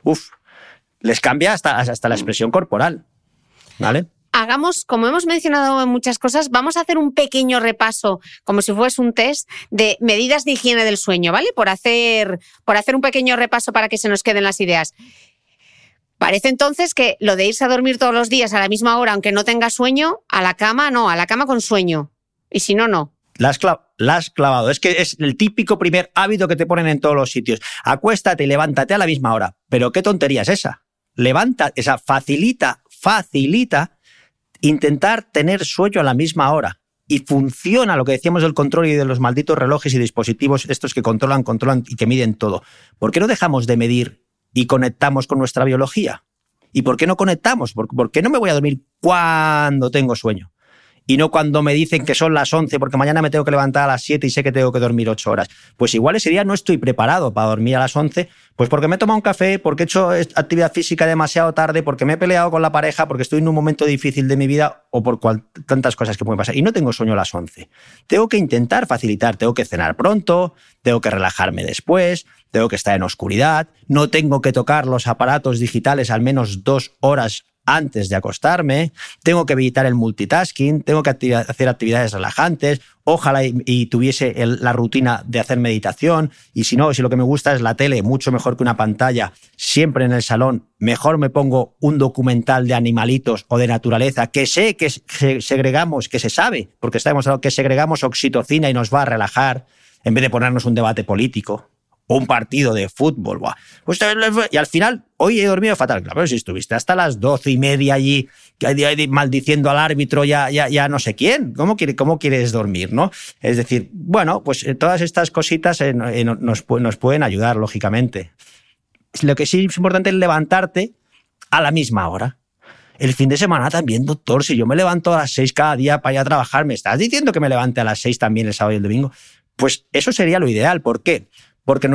Les cambia hasta la expresión corporal. ¿Vale? Hagamos, como hemos mencionado en muchas cosas, vamos a hacer un pequeño repaso, como si fuese un test, de medidas de higiene del sueño, ¿vale? Por hacer un pequeño repaso para que se nos queden las ideas. Parece entonces que lo de irse a dormir todos los días a la misma hora, aunque no tenga sueño, a la cama con sueño. Y si no, no. La has clavado. Es que es el típico primer hábito que te ponen en todos los sitios. Acuéstate y levántate a la misma hora. Pero qué tontería es esa. Facilita intentar tener sueño a la misma hora. Y funciona lo que decíamos del control y de los malditos relojes y dispositivos estos que controlan y que miden todo. ¿Por qué no dejamos de medir y conectamos con nuestra biología? ¿Y por qué no conectamos? ¿Por qué no me voy a dormir cuando tengo sueño? Y no cuando me dicen que son las 11 porque mañana me tengo que levantar a las 7 y sé que tengo que dormir 8 horas. Pues igual ese día no estoy preparado para dormir a las 11, pues porque me he tomado un café, porque he hecho actividad física demasiado tarde, porque me he peleado con la pareja, porque estoy en un momento difícil de mi vida o por tantas cosas que pueden pasar. Y no tengo sueño a las 11. Tengo que intentar facilitar, tengo que cenar pronto, tengo que relajarme después, tengo que estar en oscuridad, no tengo que tocar los aparatos digitales al menos 2 horas antes de acostarme, tengo que evitar el multitasking, tengo que hacer actividades relajantes, ojalá y tuviese la rutina de hacer meditación, y si no, si lo que me gusta es la tele, mucho mejor que una pantalla, siempre en el salón, mejor me pongo un documental de animalitos o de naturaleza, que sé que segregamos, que se sabe, porque está demostrado que segregamos oxitocina y nos va a relajar, en vez de ponernos un debate político o un partido de fútbol. Y al final, hoy he dormido fatal. Claro, pero si estuviste hasta las 12:30 allí maldiciendo al árbitro, ya no sé quién. ¿Cómo quieres dormir, no? Es decir, bueno, pues todas estas cositas nos pueden ayudar, lógicamente. Lo que sí es importante es levantarte a la misma hora. El fin de semana también, doctor, si yo me levanto a las 6 cada día para ir a trabajar, ¿me estás diciendo que me levante a las 6 también el sábado y el domingo? Pues eso sería lo ideal. ¿Por qué? Porque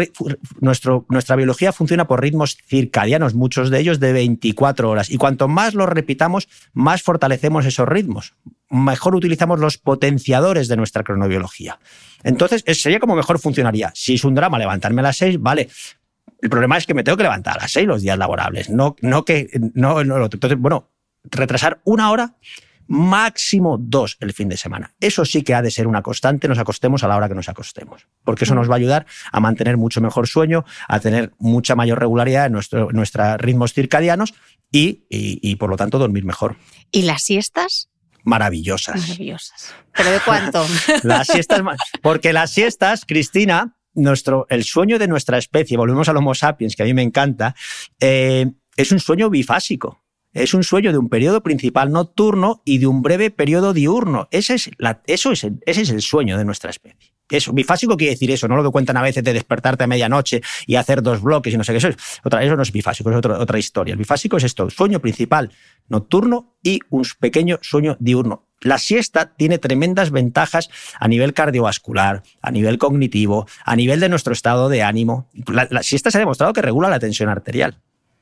nuestra biología funciona por ritmos circadianos, muchos de ellos de 24 horas. Y cuanto más los repitamos, más fortalecemos esos ritmos. Mejor utilizamos los potenciadores de nuestra cronobiología. Entonces, sería como mejor funcionaría. Si es un drama levantarme a las 6, vale. El problema es que me tengo que levantar a las 6 los días laborables. No. Entonces, bueno, retrasar 1 hora, máximo 2 el fin de semana. Eso sí que ha de ser una constante, nos acostemos a la hora que nos acostemos, porque eso nos va a ayudar a mantener mucho mejor sueño, a tener mucha mayor regularidad en nuestros ritmos circadianos y por lo tanto dormir mejor. ¿Y las siestas? Maravillosas. ¿Pero de cuánto? Las siestas, porque las siestas, Cristina, el sueño de nuestra especie, volvemos al Homo sapiens, que a mí me encanta, es un sueño bifásico. Es un sueño de un periodo principal nocturno y de un breve periodo diurno. Ese es el sueño de nuestra especie. Eso, bifásico quiere decir eso, no lo que cuentan a veces de despertarte a medianoche y hacer 2 bloques y no sé qué. Eso no es bifásico, es otra historia. El bifásico es esto, sueño principal nocturno y un pequeño sueño diurno. La siesta tiene tremendas ventajas a nivel cardiovascular, a nivel cognitivo, a nivel de nuestro estado de ánimo. La siesta se ha demostrado que regula la tensión arterial.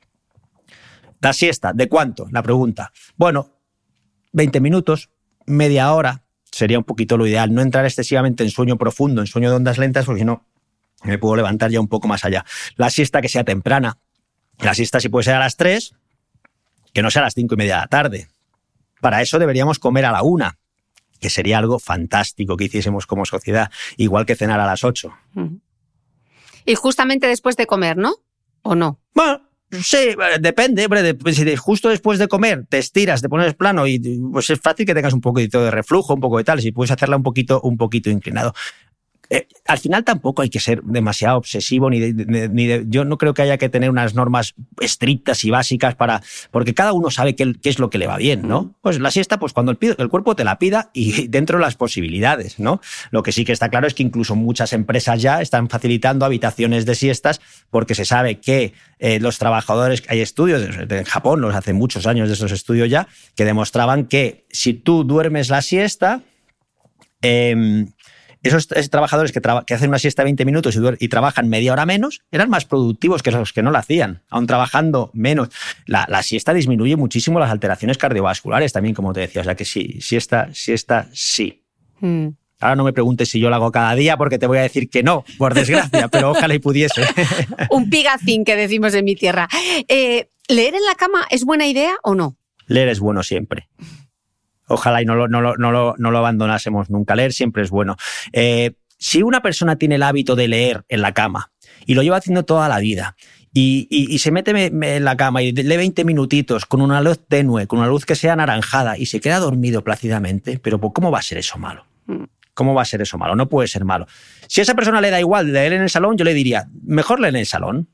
La siesta, ¿de cuánto? La pregunta. Bueno, 20 minutos, media hora, sería un poquito lo ideal. No entrar excesivamente en sueño profundo, en sueño de ondas lentas, porque si no, me puedo levantar ya un poco más allá. La siesta que sea temprana. La siesta si puede ser a las 3, que no sea a las 5:30 de la tarde. Para eso deberíamos comer a la 1, que sería algo fantástico que hiciésemos como sociedad, igual que cenar a las 8. Y justamente después de comer, ¿no? ¿O no? Bueno, sí, depende. Si justo después de comer te estiras, te pones plano y pues es fácil que tengas un poquito de reflujo, un poco de tal, si puedes hacerla un poquito inclinado. Al final tampoco hay que ser demasiado obsesivo, yo no creo que haya que tener unas normas estrictas y básicas porque cada uno sabe qué es lo que le va bien, ¿no? Pues la siesta, pues cuando el cuerpo te la pida y dentro de las posibilidades, ¿no? Lo que sí que está claro es que incluso muchas empresas ya están facilitando habitaciones de siestas porque se sabe que los trabajadores, hay estudios, en Japón los hace muchos años de esos estudios ya, que demostraban que si tú duermes la siesta, esos trabajadores que hacen una siesta de 20 minutos y trabajan media hora menos eran más productivos que los que no la hacían, aun trabajando menos. La siesta disminuye muchísimo las alteraciones cardiovasculares también, como te decía. O sea que sí, siesta sí. Ahora no me preguntes si yo lo hago cada día porque te voy a decir que no, por desgracia, pero ojalá y pudiese. Un pigacín que decimos en mi tierra. ¿Leer en la cama es buena idea o no? Leer es bueno siempre. Ojalá y no lo abandonásemos nunca. Leer siempre es bueno. Si una persona tiene el hábito de leer en la cama y lo lleva haciendo toda la vida y se mete en la cama y lee 20 minutitos con una luz tenue, con una luz que sea anaranjada y se queda dormido plácidamente, pero ¿cómo va a ser eso malo? ¿Cómo va a ser eso malo? No puede ser malo. Si a esa persona le da igual leer en el salón, yo le diría, mejor leer en el salón.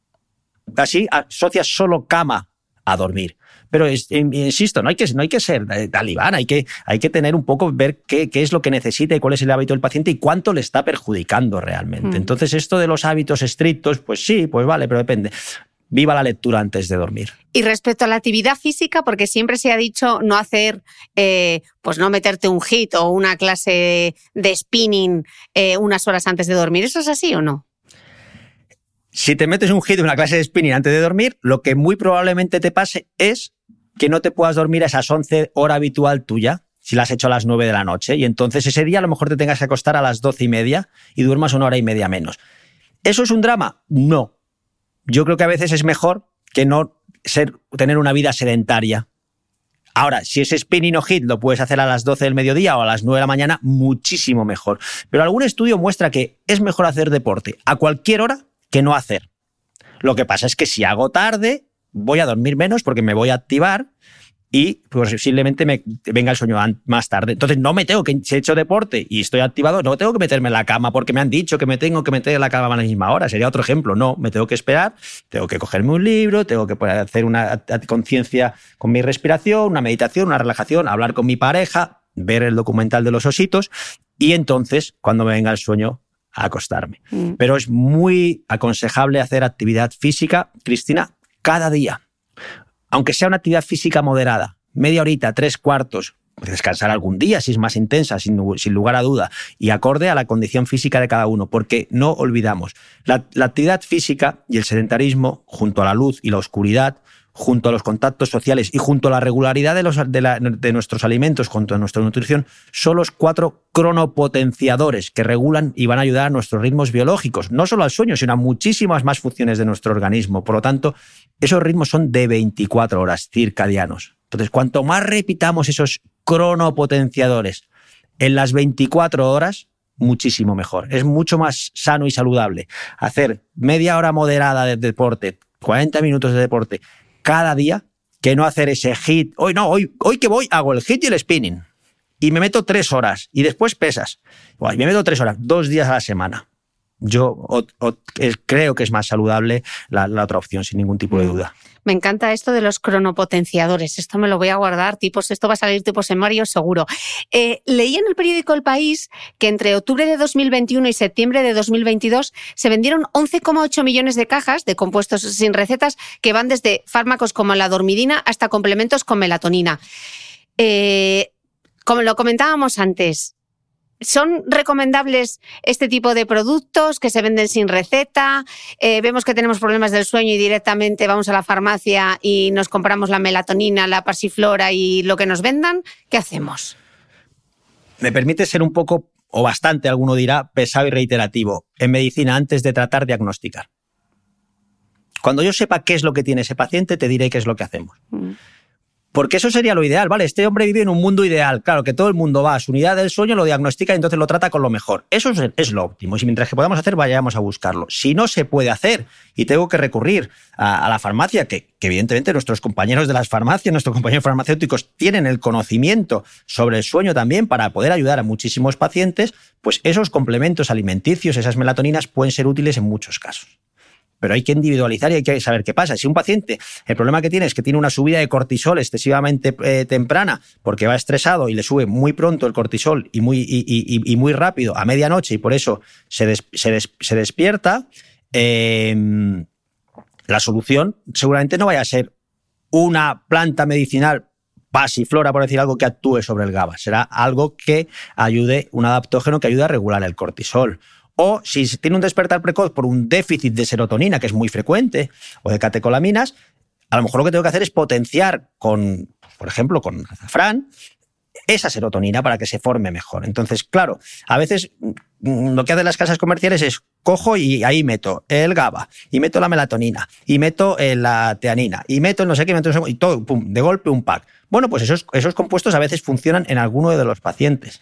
Así asocias solo cama a dormir. Pero insisto, no hay que ser talibán, hay que tener un poco, ver qué es lo que necesita y cuál es el hábito del paciente y cuánto le está perjudicando realmente. Entonces, esto de los hábitos estrictos, pues sí, pues vale, pero depende. Viva la lectura antes de dormir. Y respecto a la actividad física, porque siempre se ha dicho no hacer, pues no meterte un HIIT o una clase de spinning unas horas antes de dormir. ¿Eso es así o no? Si te metes un HIIT o una clase de spinning antes de dormir, lo que muy probablemente te pase es que no te puedas dormir a esas 11 horas habitual tuya, si la has hecho a las 9 de la noche, y entonces ese día a lo mejor te tengas que acostar a las 12:30 y duermas 1 hora y media menos. ¿Eso es un drama? No. Yo creo que a veces es mejor que no tener una vida sedentaria. Ahora, si ese spinning o HIIT lo puedes hacer a las 12 del mediodía o a las 9 de la mañana, muchísimo mejor. Pero algún estudio muestra que es mejor hacer deporte a cualquier hora que no hacer. Lo que pasa es que si hago tarde, voy a dormir menos porque me voy a activar y posiblemente me venga el sueño más tarde. Entonces no me tengo que, si he hecho deporte y estoy activado, no tengo que meterme en la cama porque me han dicho que me tengo que meter en la cama a la misma hora. Sería otro ejemplo. No, me tengo que esperar, tengo que cogerme un libro, tengo que hacer una conciencia con mi respiración, una meditación, una relajación, hablar con mi pareja, ver el documental de los ositos y entonces, cuando me venga el sueño, a acostarme. Pero es muy aconsejable hacer actividad física, Cristina, cada día. Aunque sea una actividad física moderada, media horita, 3/4, descansar algún día si es más intensa, sin lugar a duda, y acorde a la condición física de cada uno, porque no olvidamos, la actividad física y el sedentarismo, junto a la luz y la oscuridad, junto a los contactos sociales y junto a la regularidad de nuestros alimentos, junto a nuestra nutrición, son los 4 cronopotenciadores que regulan y van a ayudar a nuestros ritmos biológicos, no solo al sueño, sino a muchísimas más funciones de nuestro organismo. Por lo tanto, esos ritmos son de 24 horas circadianos. Entonces, cuanto más repitamos esos cronopotenciadores en las 24 horas, muchísimo mejor. Es mucho más sano y saludable hacer media hora moderada de deporte, 40 minutos de deporte, cada día, que no hacer ese HIIT. Hoy que voy, hago el HIIT y el spinning. Y me meto 3 horas. Y después pesas. Me meto 3 horas, 2 días a la semana. Yo creo que es más saludable la otra opción, sin ningún tipo de duda. Me encanta esto de los cronopotenciadores. Esto me lo voy a guardar, esto va a salir tipo semario seguro. Leí en el periódico El País que entre octubre de 2021 y septiembre de 2022 se vendieron 11,8 millones de cajas de compuestos sin recetas que van desde fármacos como la dormidina hasta complementos con melatonina. Como lo comentábamos antes, ¿son recomendables este tipo de productos que se venden sin receta? Vemos que tenemos problemas del sueño y directamente vamos a la farmacia y nos compramos la melatonina, la pasiflora y lo que nos vendan. ¿Qué hacemos? Me permite ser un poco, o bastante, alguno dirá, pesado y reiterativo. En medicina, antes de tratar, diagnosticar. Cuando yo sepa qué es lo que tiene ese paciente, te diré qué es lo que hacemos. Porque eso sería lo ideal, ¿vale? Este hombre vive en un mundo ideal. Claro, que todo el mundo va a su unidad del sueño, lo diagnostica y entonces lo trata con lo mejor. Eso es lo óptimo. Y mientras que podamos hacer, vayamos a buscarlo. Si no se puede hacer y tengo que recurrir a la farmacia, que evidentemente nuestros compañeros de las farmacias, nuestros compañeros farmacéuticos tienen el conocimiento sobre el sueño también para poder ayudar a muchísimos pacientes, pues esos complementos alimenticios, esas melatoninas pueden ser útiles en muchos casos. Pero hay que individualizar y hay que saber qué pasa. Si un paciente, el problema que tiene es que tiene una subida de cortisol excesivamente temprana porque va estresado y le sube muy pronto el cortisol y muy rápido a medianoche y por eso se despierta, la solución seguramente no vaya a ser una planta medicinal pasiflora, por decir algo, que actúe sobre el GABA. Será algo que ayude, un adaptógeno que ayude a regular el cortisol. O si tiene un despertar precoz por un déficit de serotonina, que es muy frecuente, o de catecolaminas, a lo mejor lo que tengo que hacer es potenciar por ejemplo, con azafrán, esa serotonina para que se forme mejor. Entonces, claro, a veces lo que hacen las casas comerciales es cojo y ahí meto el GABA, y meto la melatonina, y meto la teanina, y meto el no sé qué, y todo, pum, de golpe un pack. Bueno, pues esos compuestos a veces funcionan en alguno de los pacientes.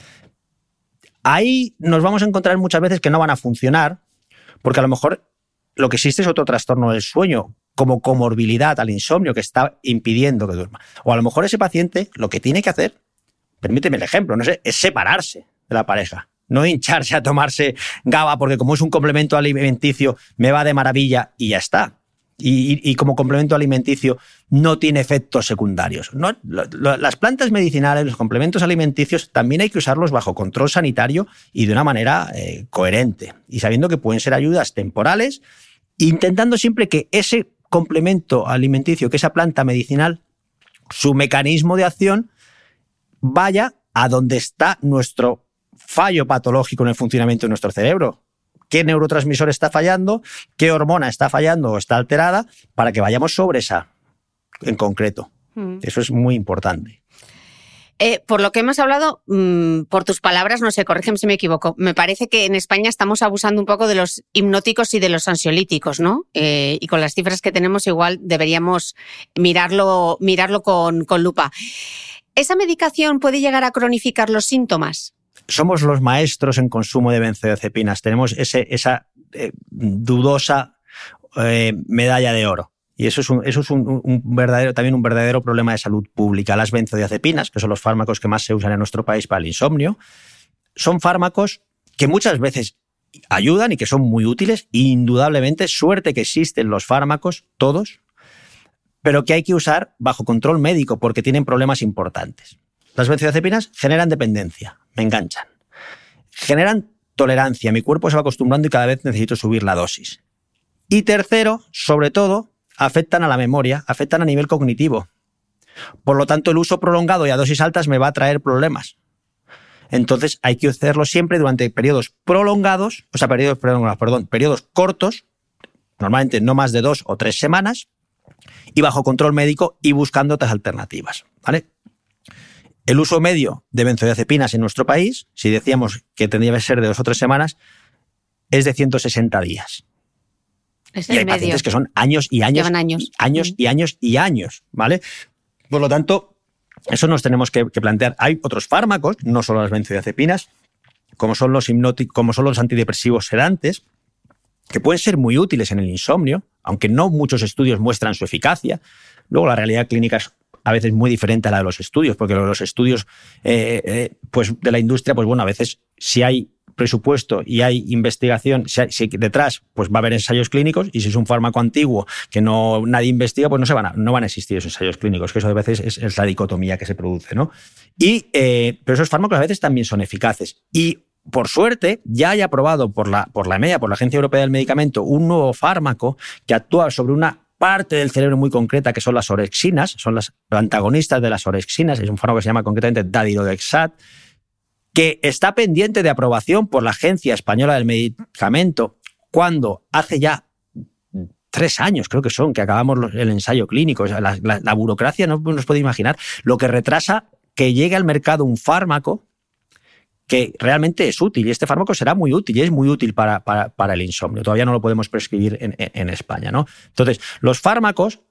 Ahí nos vamos a encontrar muchas veces que no van a funcionar, porque a lo mejor lo que existe es otro trastorno del sueño, como comorbilidad al insomnio que está impidiendo que duerma. O a lo mejor ese paciente lo que tiene que hacer, permíteme el ejemplo, no sé, es separarse de la pareja. No hincharse a tomarse GABA porque como es un complemento alimenticio me va de maravilla y ya está. Y como complemento alimenticio no tiene efectos secundarios. No, las plantas medicinales, los complementos alimenticios, también hay que usarlos bajo control sanitario y de una manera coherente. Y sabiendo que pueden ser ayudas temporales, intentando siempre que ese complemento alimenticio, que esa planta medicinal, su mecanismo de acción vaya a donde está nuestro fallo patológico en el funcionamiento de nuestro cerebro. ¿Qué neurotransmisor está fallando? ¿Qué hormona está fallando o está alterada? Para que vayamos sobre esa en concreto. Eso es muy importante. Por lo que hemos hablado, por tus palabras, no sé, corrígeme si me equivoco, me parece que en España estamos abusando un poco de los hipnóticos y de los ansiolíticos, ¿no? Y con las cifras que tenemos igual deberíamos mirarlo con lupa. ¿Esa medicación puede llegar a cronificar los síntomas? Somos los maestros en consumo de benzodiazepinas. Tenemos esa dudosa medalla de oro. Y eso es un verdadero problema de salud pública. Las benzodiazepinas, que son los fármacos que más se usan en nuestro país para el insomnio, son fármacos que muchas veces ayudan y que son muy útiles. Indudablemente, suerte que existen los fármacos, todos, pero que hay que usar bajo control médico porque tienen problemas importantes. Las benzodiazepinas generan dependencia, me enganchan. Generan tolerancia, mi cuerpo se va acostumbrando y cada vez necesito subir la dosis. Y tercero, sobre todo, afectan a la memoria, afectan a nivel cognitivo. Por lo tanto, el uso prolongado y a dosis altas me va a traer problemas. Entonces, hay que hacerlo siempre durante periodos periodos cortos, normalmente no más de 2 o 3 semanas, y bajo control médico y buscando otras alternativas, ¿vale? El uso medio de benzodiazepinas en nuestro país, si decíamos que tendría que ser de 2 o 3 semanas, es de 160 días. Es y hay pacientes que son años y años, llevan años. Y años y años, ¿vale? Por lo tanto, eso nos tenemos que plantear. Hay otros fármacos, no solo las benzodiazepinas, como son los hipnóticos, como son los antidepresivos sedantes, que pueden ser muy útiles en el insomnio, aunque no muchos estudios muestran su eficacia. Luego la realidad clínica es a veces muy diferente a la de los estudios, porque los estudios pues de la industria, pues bueno, a veces si hay presupuesto y hay investigación, si detrás pues va a haber ensayos clínicos, y si es un fármaco antiguo que nadie investiga, pues no van a existir esos ensayos clínicos, que eso a veces es la dicotomía que se produce, ¿no? Pero esos fármacos a veces también son eficaces. Y por suerte, ya hay aprobado por la EMEA, por la Agencia Europea del Medicamento, un nuevo fármaco que actúa sobre una parte del cerebro muy concreta, que son las orexinas, son las antagonistas de las orexinas. Es un fármaco que se llama concretamente Daridorexat, que está pendiente de aprobación por la Agencia Española del Medicamento, cuando hace ya 3 años, creo que son, que acabamos el ensayo clínico. O sea, la burocracia no nos puede imaginar lo que retrasa que llegue al mercado un fármaco que realmente es útil, y este fármaco será muy útil y es muy útil para el insomnio. Todavía no lo podemos prescribir en España, ¿no? Entonces, los fármacos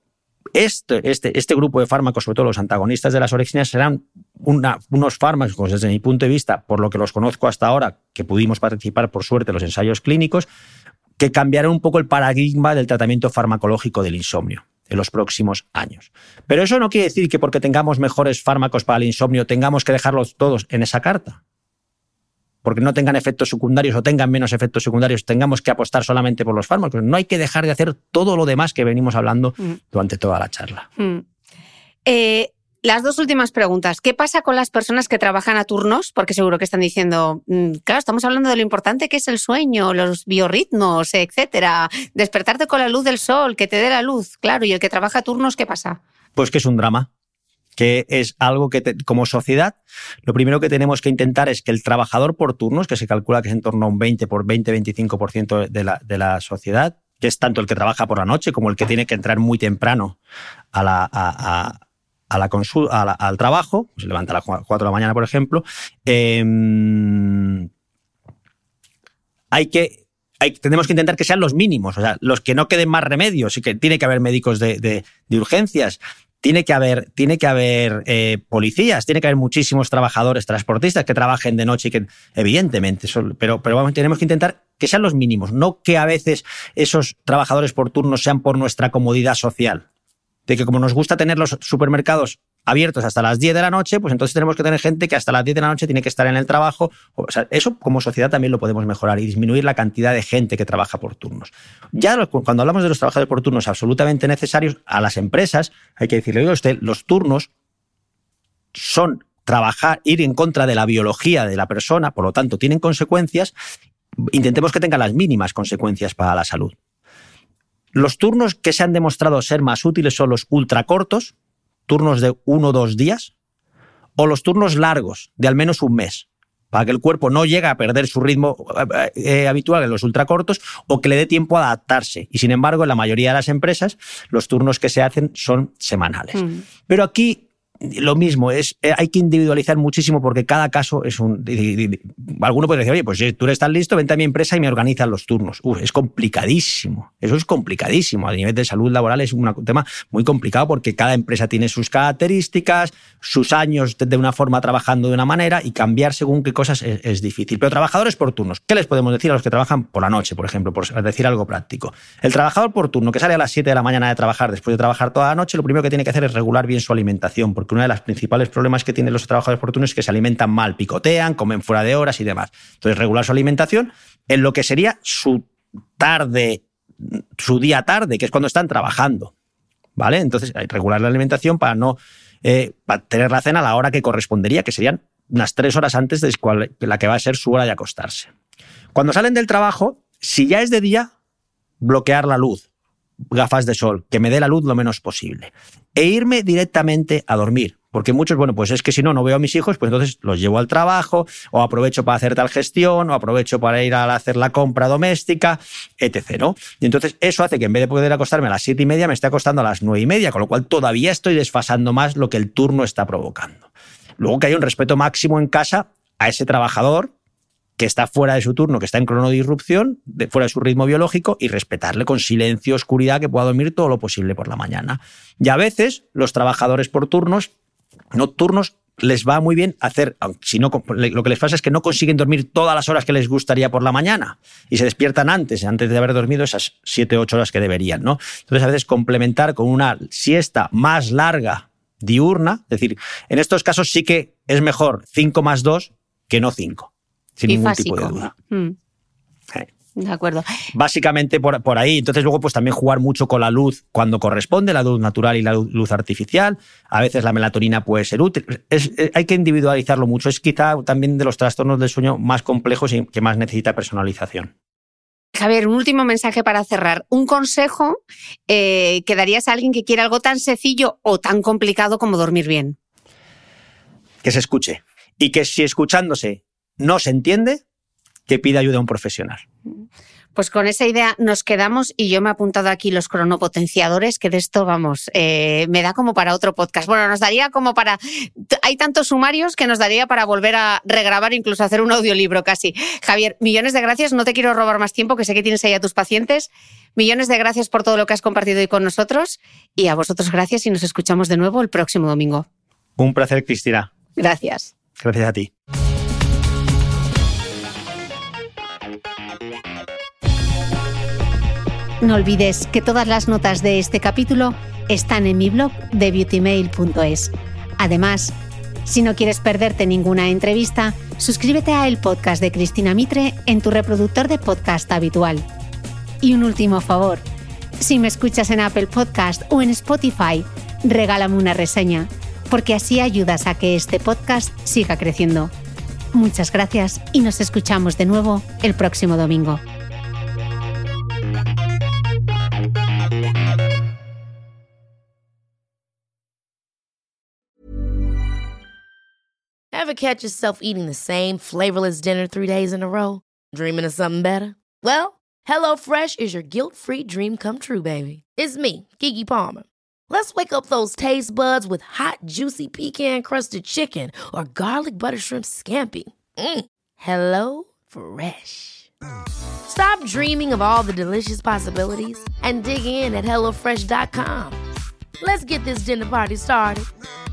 Este grupo de fármacos, sobre todo los antagonistas de las orexinas, serán unos fármacos, desde mi punto de vista, por lo que los conozco hasta ahora, que pudimos participar, por suerte, en los ensayos clínicos, que cambiarán un poco el paradigma del tratamiento farmacológico del insomnio en los próximos años. Pero eso no quiere decir que porque tengamos mejores fármacos para el insomnio tengamos que dejarlos todos en esa carta. Porque no tengan efectos secundarios o tengan menos efectos secundarios, tengamos que apostar solamente por los fármacos. No hay que dejar de hacer todo lo demás que venimos hablando durante toda la charla. Las dos últimas preguntas. ¿Qué pasa con las personas que trabajan a turnos? Porque seguro que están diciendo, claro, estamos hablando de lo importante que es el sueño, los biorritmos, etcétera. Despertarte con la luz del sol, que te dé la luz. Claro, y el que trabaja a turnos, ¿qué pasa? Pues que es un drama. Que es algo que como sociedad lo primero que tenemos que intentar es que el trabajador por turnos, que se calcula que es en torno a un 20-25% de la sociedad, que es tanto el que trabaja por la noche como el que tiene que entrar muy temprano al trabajo, se levanta a las 4 de la mañana, por ejemplo, tenemos que intentar que sean los mínimos, o sea, los que no queden más remedios, y que tiene que haber médicos de urgencias. Tiene que haber policías, tiene que haber muchísimos trabajadores, transportistas que trabajen de noche y que, evidentemente, pero tenemos que intentar que sean los mínimos, no que a veces esos trabajadores por turno sean por nuestra comodidad social. De que como nos gusta tener los supermercados abiertos hasta las 10 de la noche, pues entonces tenemos que tener gente que hasta las 10 de la noche tiene que estar en el trabajo. O sea, eso como sociedad también lo podemos mejorar y disminuir la cantidad de gente que trabaja por turnos. Ya cuando hablamos de los trabajadores por turnos absolutamente necesarios, a las empresas hay que decirle, oiga usted, los turnos son ir en contra de la biología de la persona, por lo tanto tienen consecuencias. Intentemos que tengan las mínimas consecuencias para la salud. Los turnos que se han demostrado ser más útiles son los ultracortos, turnos de 1 o 2 días, o los turnos largos, de al menos un mes, para que el cuerpo no llegue a perder su ritmo habitual en los ultracortos o que le dé tiempo a adaptarse. Y sin embargo, en la mayoría de las empresas, los turnos que se hacen son semanales. Pero aquí lo mismo, hay que individualizar muchísimo porque cada caso es alguno puede decir, oye, pues si tú eres tan listo, vente a mi empresa y me organizan los turnos. Es complicadísimo. Eso es complicadísimo. A nivel de salud laboral es un tema muy complicado porque cada empresa tiene sus características, sus años de una forma trabajando de una manera y cambiar según qué cosas es difícil. Pero trabajadores por turnos, ¿qué les podemos decir a los que trabajan por la noche, por ejemplo, por decir algo práctico? El trabajador por turno que sale a las 7 de la mañana de trabajar después de trabajar toda la noche, lo primero que tiene que hacer es regular bien su alimentación, porque uno de los principales problemas que tienen los trabajadores por turno es que se alimentan mal, picotean, comen fuera de horas y demás. Entonces, regular su alimentación en lo que sería su día tarde, que es cuando están trabajando, ¿vale? Entonces, hay que regular la alimentación para tener la cena a la hora que correspondería, que serían unas 3 horas antes de la que va a ser su hora de acostarse. Cuando salen del trabajo, si ya es de día, bloquear la luz, gafas de sol, que me dé la luz lo menos posible, e irme directamente a dormir. Porque muchos, pues es que si no veo a mis hijos, pues entonces los llevo al trabajo, o aprovecho para hacer tal gestión, o aprovecho para ir a hacer la compra doméstica, etc., ¿no? Y entonces eso hace que en vez de poder acostarme a las 7:30, me esté acostando a las 9:30, con lo cual todavía estoy desfasando más lo que el turno está provocando. Luego que hay un respeto máximo en casa a ese trabajador que está fuera de su turno, que está en cronodisrupción, fuera de su ritmo biológico, y respetarle con silencio, oscuridad, que pueda dormir todo lo posible por la mañana. Y a veces los trabajadores por turnos, nocturnos, les va muy bien hacer, si no, lo que les pasa es que no consiguen dormir todas las horas que les gustaría por la mañana y se despiertan antes de haber dormido esas 7 o 8 horas que deberían, ¿no? Entonces a veces complementar con una siesta más larga diurna, es decir, en estos casos sí que es mejor 5 más 2 que no 5. Sin ningún tipo de duda. De acuerdo. Básicamente por ahí. Entonces luego pues también jugar mucho con la luz cuando corresponde, la luz natural y la luz artificial. A veces la melatonina puede ser útil. Hay que individualizarlo mucho. Es quizá también de los trastornos del sueño más complejos y que más necesita personalización. Javier, un último mensaje para cerrar. Un consejo que darías a alguien que quiera algo tan sencillo o tan complicado como dormir bien. Que se escuche. Y que si escuchándose no se entiende, que pida ayuda a un profesional. Pues con esa idea nos quedamos y yo me he apuntado aquí los cronopotenciadores, que de esto, vamos, me da como para otro podcast. Bueno, nos daría como para... Hay tantos sumarios que nos daría para volver a regrabar, incluso hacer un audiolibro casi. Javier, millones de gracias. No te quiero robar más tiempo, que sé que tienes ahí a tus pacientes. Millones de gracias por todo lo que has compartido hoy con nosotros. Y a vosotros gracias y nos escuchamos de nuevo el próximo domingo. Un placer, Cristina. Gracias. Gracias a ti. No olvides que todas las notas de este capítulo están en mi blog de beautymail.es. Además, si no quieres perderte ninguna entrevista, suscríbete a el podcast de Cristina Mitre en tu reproductor de podcast habitual. Y un último favor, si me escuchas en Apple Podcast o en Spotify, regálame una reseña, porque así ayudas a que este podcast siga creciendo. Muchas gracias y nos escuchamos de nuevo el próximo domingo. Ever catch yourself eating the same flavorless dinner 3 days in a row? Dreaming of something better? Well, HelloFresh is your guilt-free dream come true, baby. It's me, Keke Palmer. Let's wake up those taste buds with hot, juicy pecan-crusted chicken or garlic butter shrimp scampi. Hello Fresh. Stop dreaming of all the delicious possibilities and dig in at HelloFresh.com. Let's get this dinner party started.